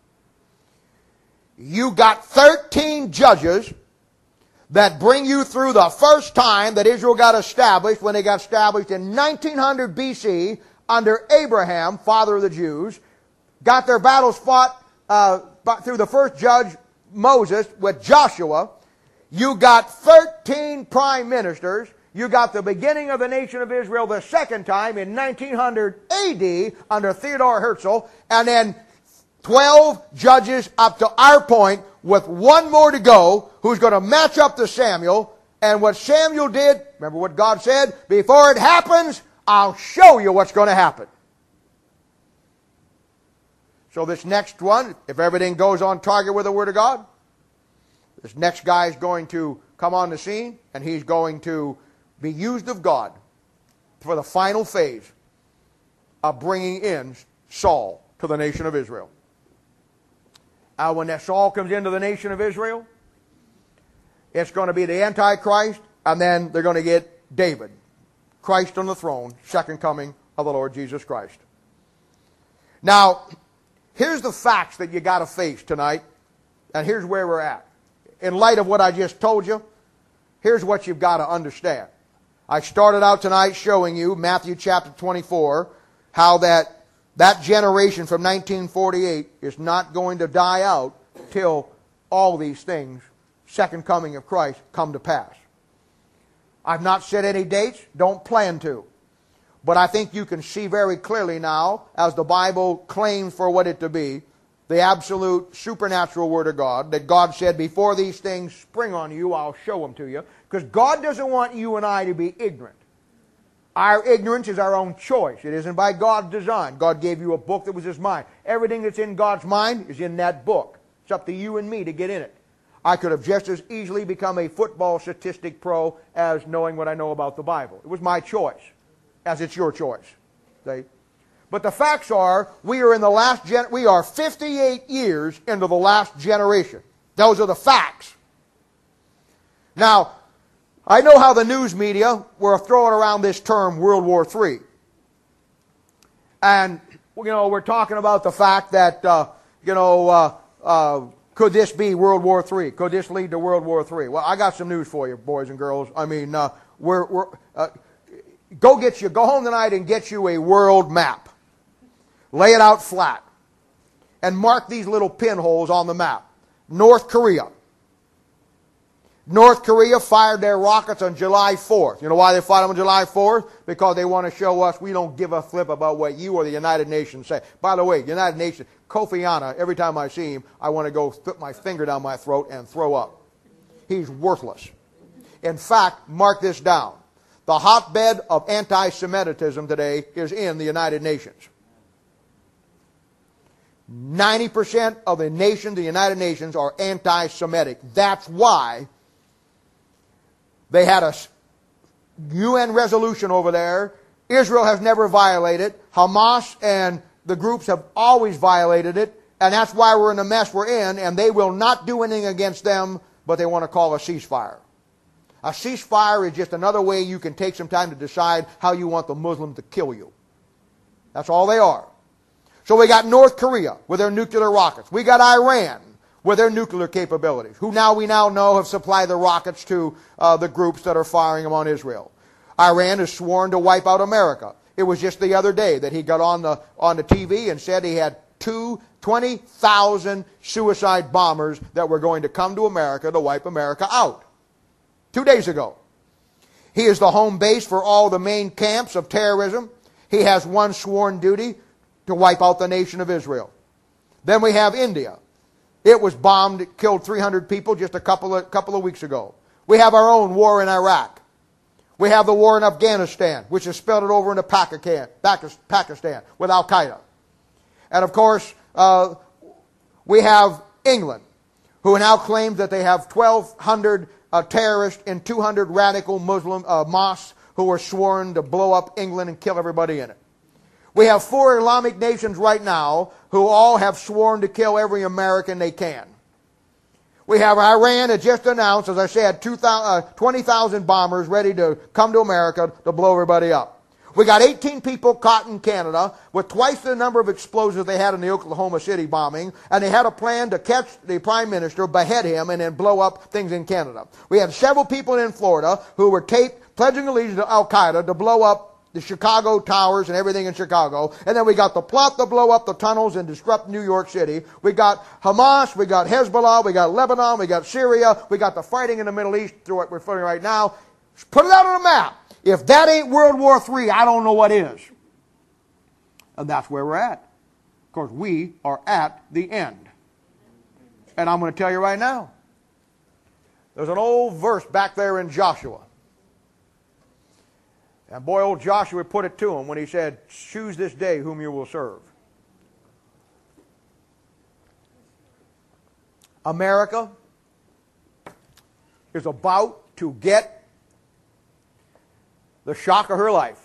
You got thirteen judges that bring you through the first time that Israel got established, when they got established in nineteen hundred B C under Abraham, father of the Jews, got their battles fought uh, through the first judge, Moses, with Joshua. You got thirteen prime ministers. You got the beginning of the nation of Israel the second time in nineteen hundred A D under Theodore Herzl, and then twelve judges up to our point, with one more to go, who's going to match up to Samuel. And what Samuel did, remember what God said? Before it happens, I'll show you what's going to happen. So this next one, if everything goes on target with the Word of God, this next guy is going to come on the scene, and he's going to be used of God for the final phase of bringing in Saul to the nation of Israel. Uh, when that Saul comes into the nation of Israel, it's going to be the Antichrist, and then they're going to get David, Christ on the throne, second coming of the Lord Jesus Christ. Now, here's the facts that you got to face tonight, and here's where we're at. In light of what I just told you, here's what you've got to understand. I started out tonight showing you Matthew chapter twenty-four, how that that generation from nineteen forty-eight is not going to die out till all these things, second coming of Christ, come to pass. I've not set any dates, don't plan to. But I think you can see very clearly now, as the Bible claims for what it to be, the absolute supernatural Word of God, that God said, before these things spring on you, I'll show them to you. Because God doesn't want you and I to be ignorant. Our ignorance is our own choice. It isn't by God's design. God gave you a book that was His mind. Everything that's in God's mind is in that book. It's up to you and me to get in it. I could have just as easily become a football statistic pro as knowing what I know about the Bible. It was my choice, as it's your choice. See? But the facts are, we are in the last gen- we are fifty-eight years into the last generation. Those are the facts. Now, I know how the news media were throwing around this term World War Three. And, you know, we're talking about the fact that, uh, you know, uh, uh, could this be World War Three? Could this lead to World War Three? Well, I got some news for you, boys and girls. I mean, uh, we're, we're, uh, go get you, go home tonight and get you a world map. Lay it out flat. And mark these little pinholes on the map. North Korea. North Korea fired their rockets on July fourth. You know why they fired them on July fourth? Because they want to show us we don't give a flip about what you or the United Nations say. By the way, United Nations, Kofi Annan, every time I see him, I want to go put my finger down my throat and throw up. He's worthless. In fact, mark this down. The hotbed of anti-Semitism today is in the United Nations. ninety percent of the nations, the United Nations, are anti-Semitic. That's why they had a U N resolution over there. Israel has never violated. Hamas and the groups have always violated it. And that's why we're in the mess we're in. And they will not do anything against them, but they want to call a ceasefire. A ceasefire is just another way you can take some time to decide how you want the Muslims to kill you. That's all they are. So we got North Korea with their nuclear rockets. We got Iran with their nuclear capabilities, who now we now know have supplied the rockets to uh, the groups that are firing them on Israel. Iran has sworn to wipe out America. It was just the other day that he got on the on the T V and said he had two, twenty thousand suicide bombers that were going to come to America to wipe America out. Two days ago. He is the home base for all the main camps of terrorism. He has one sworn duty to wipe out the nation of Israel. Then we have India. It was bombed, it killed three hundred people just a couple of, couple of weeks ago. We have our own war in Iraq. We have the war in Afghanistan, which has spilled it over into Pakistan, Pakistan with Al-Qaeda. And of course, uh, we have England, who now claims that they have twelve hundred uh, terrorists and two hundred radical Muslim uh, mosques who were sworn to blow up England and kill everybody in it. We have four Islamic nations right now who all have sworn to kill every American they can. We have Iran that just announced, as I said, twenty thousand bombers ready to come to America to blow everybody up. We got eighteen people caught in Canada with twice the number of explosives they had in the Oklahoma City bombing, and they had a plan to catch the Prime Minister, behead him, and then blow up things in Canada. We had several people in Florida who were taped pledging allegiance to Al-Qaeda to blow up the Chicago towers and everything in Chicago. And then we got the plot to blow up the tunnels and disrupt New York City. We got Hamas, we got Hezbollah, we got Lebanon, we got Syria, we got the fighting in the Middle East through what we're fighting right now. Put it out on the map. If that ain't World War Three, I don't know what is. And that's where we're at. Of course, we are at the end. And I'm going to tell you right now, there's an old verse back there in Joshua. And boy, old Joshua put it to him when he said, choose this day whom you will serve. America is about to get the shock of her life.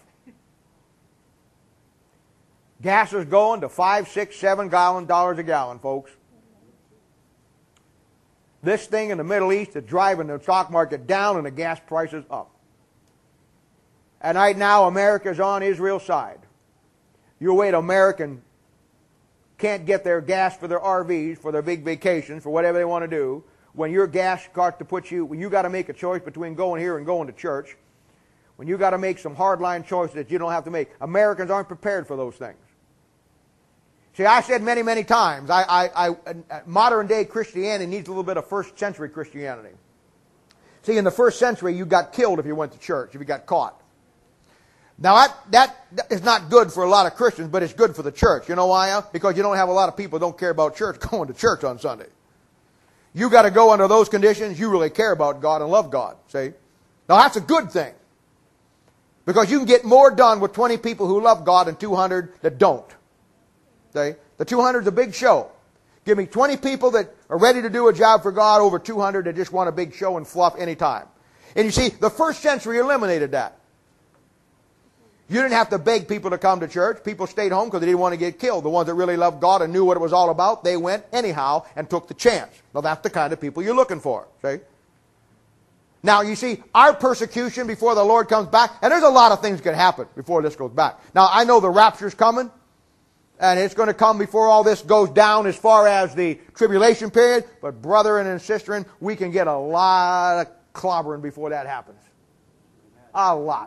Gas is going to five, six, seven gallon dollars a gallon, folks. This thing in the Middle East is driving the stock market down and the gas prices up. And right now, America's on Israel's side. You wait, American can't get their gas for their R Vs, for their big vacations, for whatever they want to do. When your gas starts to put you, when you got to make a choice between going here and going to church, when you got to make some hardline choices that you don't have to make, Americans aren't prepared for those things. See, I said many, many times, I, I, I, modern day Christianity needs a little bit of first century Christianity. See, in the first century, you got killed if you went to church, if you got caught. Now, that, that is not good for a lot of Christians, but it's good for the church. You know why? Because you don't have a lot of people who don't care about church going to church on Sunday. You got to go under those conditions. You really care about God and love God. See? Now, that's a good thing. Because you can get more done with twenty people who love God than two hundred that don't. See? The two hundred is a big show. Give me twenty people that are ready to do a job for God over two hundred that just want a big show and fluff anytime. And you see, the first century eliminated that. You didn't have to beg people to come to church. People stayed home because they didn't want to get killed. The ones that really loved God and knew what it was all about, they went anyhow and took the chance. Now, that's the kind of people you're looking for. See? Now, you see, our persecution before the Lord comes back, and there's a lot of things that can happen before this goes back. Now, I know the rapture's coming, and it's going to come before all this goes down as far as the tribulation period, but brethren and sisters, we can get a lot of clobbering before that happens. A lot.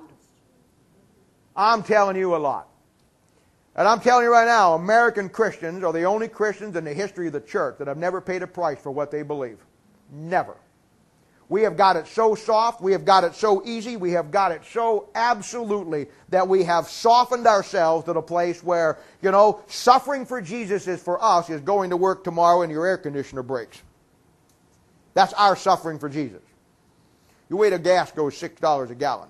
I'm telling you a lot. And I'm telling you right now, American Christians are the only Christians in the history of the church that have never paid a price for what they believe. Never. We have got it so soft, we have got it so easy, we have got it so absolutely that we have softened ourselves to the place where, you know, suffering for Jesus is for us is going to work tomorrow and your air conditioner breaks. That's our suffering for Jesus. You wait till gas goes six dollars a gallon.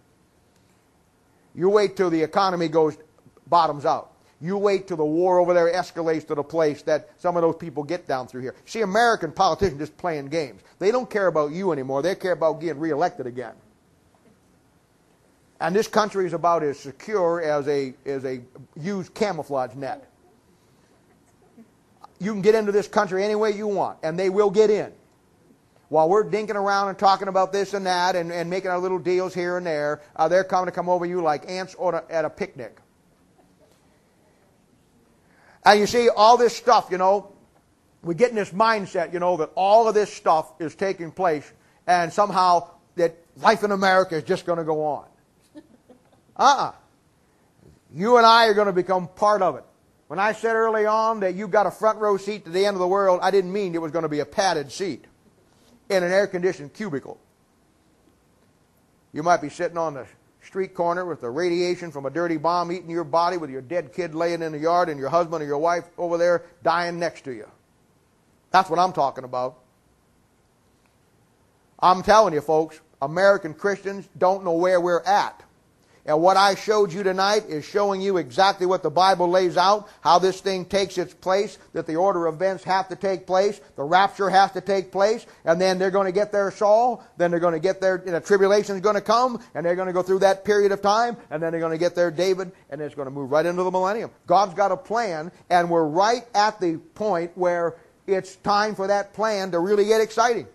You wait till the economy goes bottoms out. You wait till the war over there escalates to the place that some of those people get down through here. See, American politicians just playing games. They don't care about you anymore. They care about getting reelected again. And this country is about as secure as a, as a used camouflage net. You can get into this country any way you want, and they will get in. While we're dinking around and talking about this and that and, and making our little deals here and there, uh, they're coming to come over you like ants on a, at a picnic. And you see, all this stuff, you know, we get in this mindset, you know, that all of this stuff is taking place and somehow that life in America is just going to go on. Uh-uh. You and I are going to become part of it. When I said early on that you got a front row seat to the end of the world, I didn't mean it was going to be a padded seat in an air-conditioned cubicle. You might be sitting on the street corner with the radiation from a dirty bomb eating your body with your dead kid laying in the yard and your husband or your wife over there dying next to you. That's what I'm talking about. I'm telling you, folks, American Christians don't know where we're at. And what I showed you tonight is showing you exactly what the Bible lays out, how this thing takes its place, that the order of events have to take place, the rapture has to take place, and then they're going to get their Saul, then they're going to get their, you know, tribulation is going to come, and they're going to go through that period of time, and then they're going to get their David, and it's going to move right into the millennium. God's got a plan, and we're right at the point where it's time for that plan to really get exciting.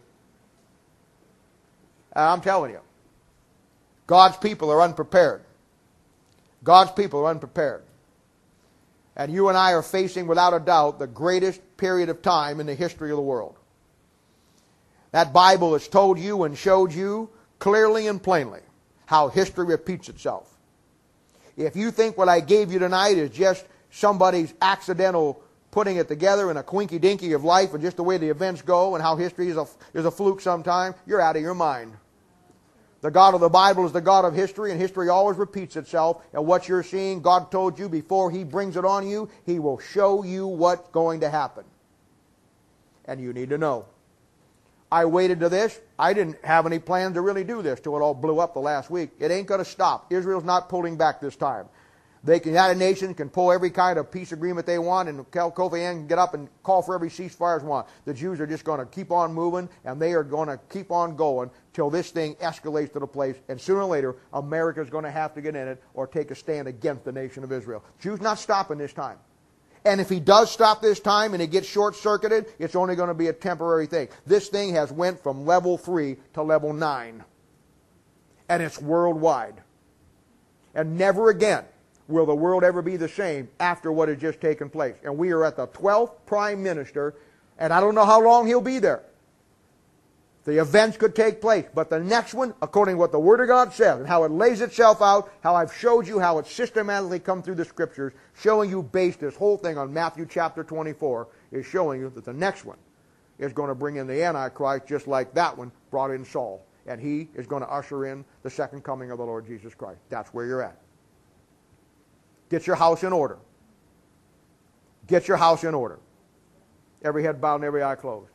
And I'm telling you, God's people are unprepared. God's people are unprepared. And you and I are facing, without a doubt, the greatest period of time in the history of the world. That Bible has told you and showed you clearly and plainly how history repeats itself. If you think what I gave you tonight is just somebody's accidental putting it together in a quinky-dinky of life and just the way the events go and how history is a, is a fluke sometime, you're out of your mind. The God of the Bible is the God of history, and history always repeats itself. And what you're seeing, God told you before He brings it on you, He will show you what's going to happen. And you need to know. I waited to this. I didn't have any plans to really do this till it all blew up the last week. It ain't going to stop. Israel's not pulling back this time. They can, the United Nations can pull every kind of peace agreement they want, and Kofi Annan can get up and call for every ceasefire as one. The Jews are just going to keep on moving, and they are going to keep on going till this thing escalates to the place, and sooner or later, America's going to have to get in it or take a stand against the nation of Israel. Jews not stopping this time. And if he does stop this time and it gets short-circuited, it's only going to be a temporary thing. This thing has went from level three to level nine. And it's worldwide. And never again will the world ever be the same after what has just taken place. And we are at the twelfth prime minister, and I don't know how long he'll be there. The events could take place, but the next one, according to what the Word of God says, and how it lays itself out, how I've showed you how it's systematically come through the Scriptures, showing you based this whole thing on Matthew chapter twenty-four, is showing you that the next one is going to bring in the Antichrist just like that one brought in Saul. And he is going to usher in the second coming of the Lord Jesus Christ. That's where you're at. Get your house in order. Get your house in order. Every head bowed and every eye closed.